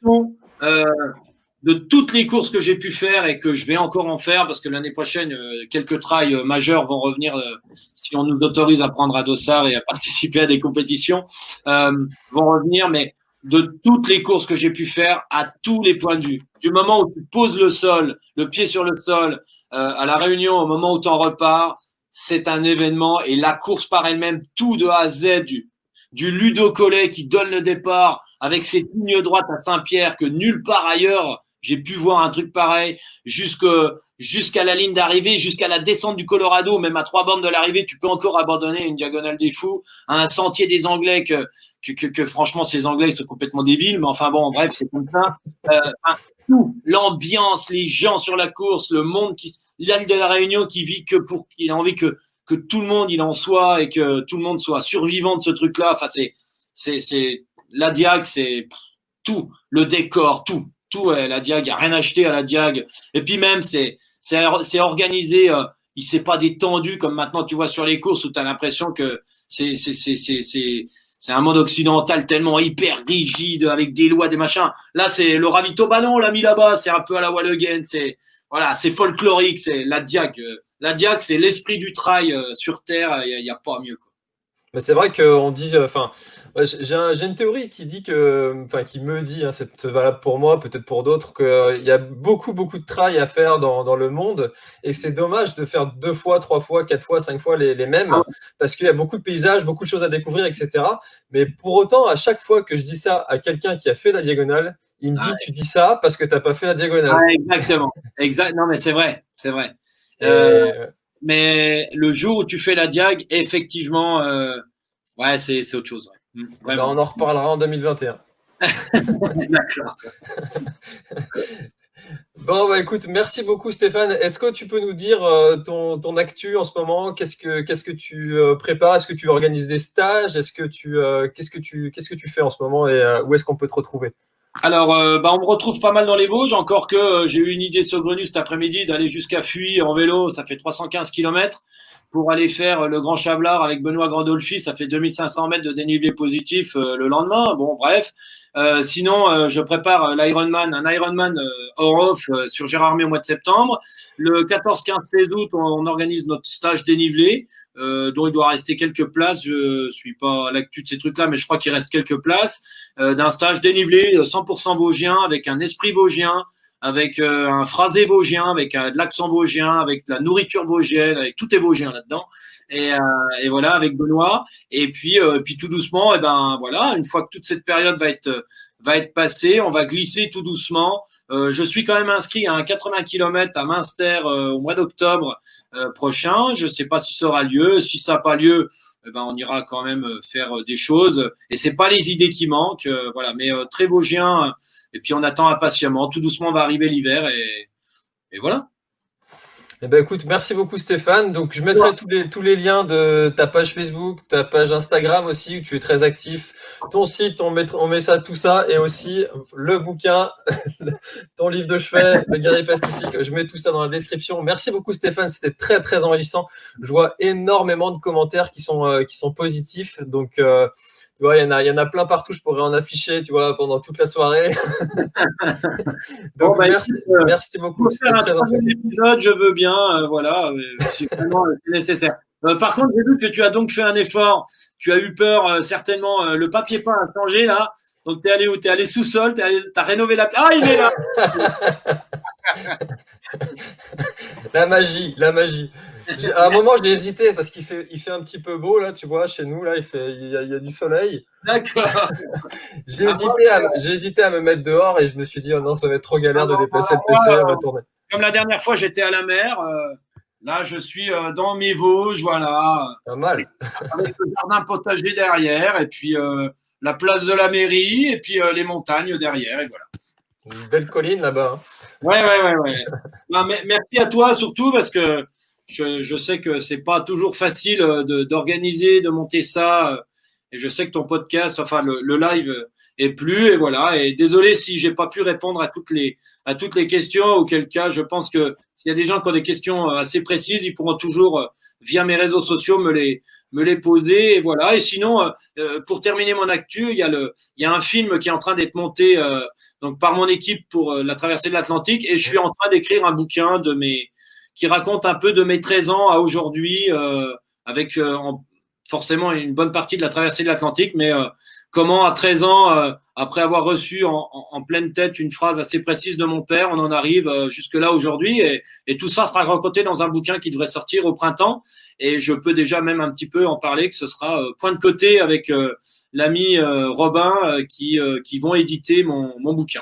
Euh, de toutes les courses que j'ai pu faire et que je vais encore en faire, parce que l'année prochaine, euh, quelques trails euh, majeurs vont revenir, euh, si on nous autorise à prendre à Dossard et à participer à des compétitions, euh, vont revenir, mais de toutes les courses que j'ai pu faire à tous les points de vue. Du moment où tu poses le sol, le pied sur le sol, euh, à la Réunion, au moment où tu en repars, c'est un événement. Et la course par elle-même, tout de A à Z, du, du Ludo Collet qui donne le départ avec ses lignes droites à Saint-Pierre que nulle part ailleurs j'ai pu voir un truc pareil, jusque, jusqu'à la ligne d'arrivée, jusqu'à la descente du Colorado, même à trois bornes de l'arrivée, tu peux encore abandonner une Diagonale des Fous, à un sentier des Anglais que, que, que, que franchement, ces Anglais, ils sont complètement débiles, mais enfin bon, bref, c'est comme ça. Euh, enfin, tout, l'ambiance, les gens sur la course, le monde qui, l'île de la Réunion qui vit que pour, qui a envie que, que tout le monde, il en soit et que tout le monde soit survivant de ce truc-là. Enfin, c'est, c'est, c'est, la Diag, c'est tout, le décor, tout. Tout, ouais, la Diag, il n'y a rien acheté à la Diag. Et puis même, c'est, c'est, c'est organisé, euh, il s'est pas détendu comme maintenant tu vois sur les courses où tu as l'impression que c'est, c'est, c'est, c'est, c'est, c'est un monde occidental tellement hyper rigide avec des lois, des machins. Là, c'est le ravito, bah non, on l'a mis là-bas, c'est un peu à la Wallogen, c'est, voilà, c'est folklorique, c'est la Diag. Euh, la Diag, c'est l'esprit du trail euh, sur terre, il n'y a, a pas mieux, quoi. Mais c'est vrai qu'on dit, enfin, j'ai un, j'ai une théorie qui dit que, enfin, qui me dit, hein, c'est valable pour moi, peut-être pour d'autres, qu'il y a beaucoup, beaucoup de travail à faire dans, dans le monde et que c'est dommage de faire deux fois, trois fois, quatre fois, cinq fois les, les mêmes parce qu'il y a beaucoup de paysages, beaucoup de choses à découvrir, et cetera. Mais pour autant, à chaque fois que je dis ça à quelqu'un qui a fait la diagonale, il me dit, ah, tu dis ça parce que tu n'as pas fait la diagonale. Ah, exactement. Exact. Non, mais c'est vrai, c'est vrai. Euh, mais le jour où tu fais la diag, effectivement, euh, ouais, c'est autre chose. Ouais. Ben, on en reparlera en deux mille vingt et un. D'accord. Bon, bah écoute, merci beaucoup Stéphane. Est-ce que tu peux nous dire euh, ton, ton actu en ce moment? Qu'est-ce que qu'est-ce que tu euh, prépares? Est-ce que tu organises des stages? Est-ce que tu euh, qu'est-ce que tu qu'est-ce que tu fais en ce moment et euh, où est-ce qu'on peut te retrouver? Alors, euh, bah, on me retrouve pas mal dans les Vosges, encore que euh, j'ai eu une idée saugrenue cet après-midi d'aller jusqu'à Fuy en vélo, ça fait trois cent quinze kilomètres, pour aller faire le Grand Chablard avec Benoît Grandolfi, ça fait deux mille cinq cents mètres de dénivelé positif euh, le lendemain. Bon, bref. Euh, sinon, euh, je prépare l'Ironman, un Ironman euh, hors-off euh, sur Gérardmer au mois de septembre. Le quatorze, quinze, seize août, on, on organise notre stage dénivelé, euh, dont il doit rester quelques places. Je suis pas à l'actu de ces trucs-là, mais je crois qu'il reste quelques places. Euh, d'un stage dénivelé cent pour cent vosgien, avec un esprit vosgien, avec euh, un phrasé vosgien, avec euh, de l'accent vosgien, avec de la nourriture vosgienne, avec tout est vosgien là-dedans. Et, euh, et voilà, avec Benoît. Et puis, euh, puis tout doucement, et ben voilà, une fois que toute cette période va être va être passée, on va glisser tout doucement. Euh, je suis quand même inscrit à un quatre-vingts kilomètres à Münster euh, au mois d'octobre euh, prochain. Je sais pas si ça aura lieu. Si ça n'a pas lieu, eh ben on ira quand même faire des choses. Et c'est pas les idées qui manquent, euh, voilà. Mais euh, très vosgien. Et puis on attend impatiemment. Tout doucement va arriver l'hiver et, et voilà. Eh ben écoute, merci beaucoup Stéphane. Donc je mettrai ouais. tous les tous les liens de ta page Facebook, ta page Instagram aussi où tu es très actif, ton site, on met on met ça tout ça et aussi le bouquin, ton livre de chevet, le guerrier pacifique. Je mets tout ça dans la description. Merci beaucoup Stéphane, c'était très très enrichissant. Je vois énormément de commentaires qui sont euh, qui sont positifs. Donc euh, tu vois, il y en a, il y en a plein partout. Je pourrais en afficher, tu vois, pendant toute la soirée. Donc, bon, bah, merci, euh, merci beaucoup. Pour faire un troisième épisode, je veux bien, euh, voilà, si vraiment c'est nécessaire. Euh, par contre, j'ai vu que tu as donc fait un effort. Tu as eu peur, euh, certainement. Euh, le papier peint a changé là. Donc, tu es allé où? Tu es allé sous-sol, tu as rénové la. Ah, il est là. La magie, la magie. À un moment, j'ai hésité parce qu'il fait, il fait un petit peu beau là, tu vois, chez nous là, il fait, il y a, il y a du soleil. D'accord. J'ai hésité, à, j'ai hésité à me mettre dehors et je me suis dit, oh non, ça va être trop galère de déplacer le P C, on va tourner. Comme la dernière fois, j'étais à la mer. Euh, là, je suis euh, dans mes Vosges, voilà. Pas mal. Avec le jardin potager derrière et puis euh, la place de la mairie et puis euh, les montagnes derrière et voilà. Une belle colline là-bas. Hein. Ouais, ouais, ouais, ouais. Non, mais merci à toi surtout parce que je, je sais que c'est pas toujours facile d'organiser, de, de monter ça. Et je sais que ton podcast, enfin le, le live est plu et voilà. Et désolé si j'ai pas pu répondre à toutes les à toutes les questions. Auquel cas, je pense que s'il y a des gens qui ont des questions assez précises, ils pourront toujours via mes réseaux sociaux me les me les poser et voilà. Et sinon, euh, pour terminer mon actu, il y a le il y a un film qui est en train d'être monté euh, donc par mon équipe pour euh, la traversée de l'Atlantique et je suis en train d'écrire un bouquin de mes qui raconte un peu de mes treize ans à aujourd'hui, euh, avec euh, en, forcément une bonne partie de la traversée de l'Atlantique, mais euh, comment à treize ans, euh, après avoir reçu en, en, en pleine tête une phrase assez précise de mon père, on en arrive euh, jusque-là aujourd'hui, et, et tout ça sera raconté dans un bouquin qui devrait sortir au printemps, et je peux déjà même un petit peu en parler, que ce sera euh, point de côté avec euh, l'ami euh, Robin, euh, qui, euh, qui vont éditer mon, mon bouquin.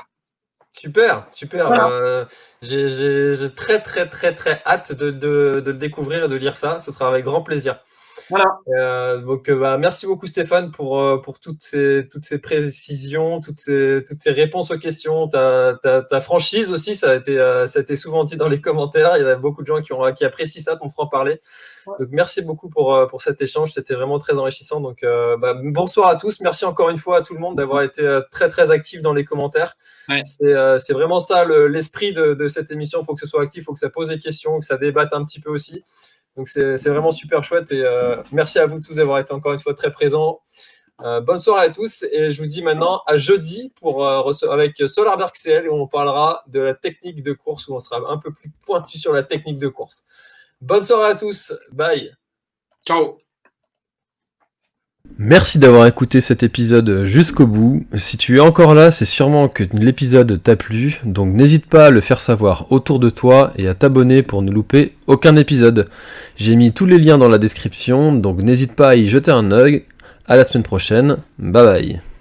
Super, super. Voilà. Euh, j'ai très, très, très, très hâte de, de, de le découvrir et de lire ça. Ce sera avec grand plaisir. Voilà. Euh, donc, bah, merci beaucoup Stéphane pour, pour toutes, ces, toutes ces précisions, toutes ces, toutes ces réponses aux questions. Ta, ta, ta franchise aussi, ça a, été, ça a été souvent dit dans les commentaires. Il y a beaucoup de gens qui, ont, qui apprécient ça, qu'on fera en parler. Ouais. Donc, merci beaucoup pour, pour cet échange. C'était vraiment très enrichissant. Donc, euh, bah, bonsoir à tous. Merci encore une fois à tout le monde d'avoir été très, très actif dans les commentaires. Ouais. C'est euh, vraiment ça l'esprit le, de, de cette émission. Il faut que ce soit actif, il faut que ça pose des questions, que ça débatte un petit peu aussi. Donc, c'est vraiment super chouette et euh, merci à vous tous d'avoir été encore une fois très présents. Euh, bonne soirée à tous et je vous dis maintenant à jeudi pour, euh, avec Solarberg C L où on parlera de la technique de course, où on sera un peu plus pointu sur la technique de course. Bonne soirée à tous. Bye. Ciao. Merci d'avoir écouté cet épisode jusqu'au bout. Si tu es encore là, c'est sûrement que l'épisode t'a plu, donc n'hésite pas à le faire savoir autour de toi et à t'abonner pour ne louper aucun épisode. J'ai mis tous les liens dans la description, donc n'hésite pas à y jeter un œil. À la semaine prochaine, bye bye.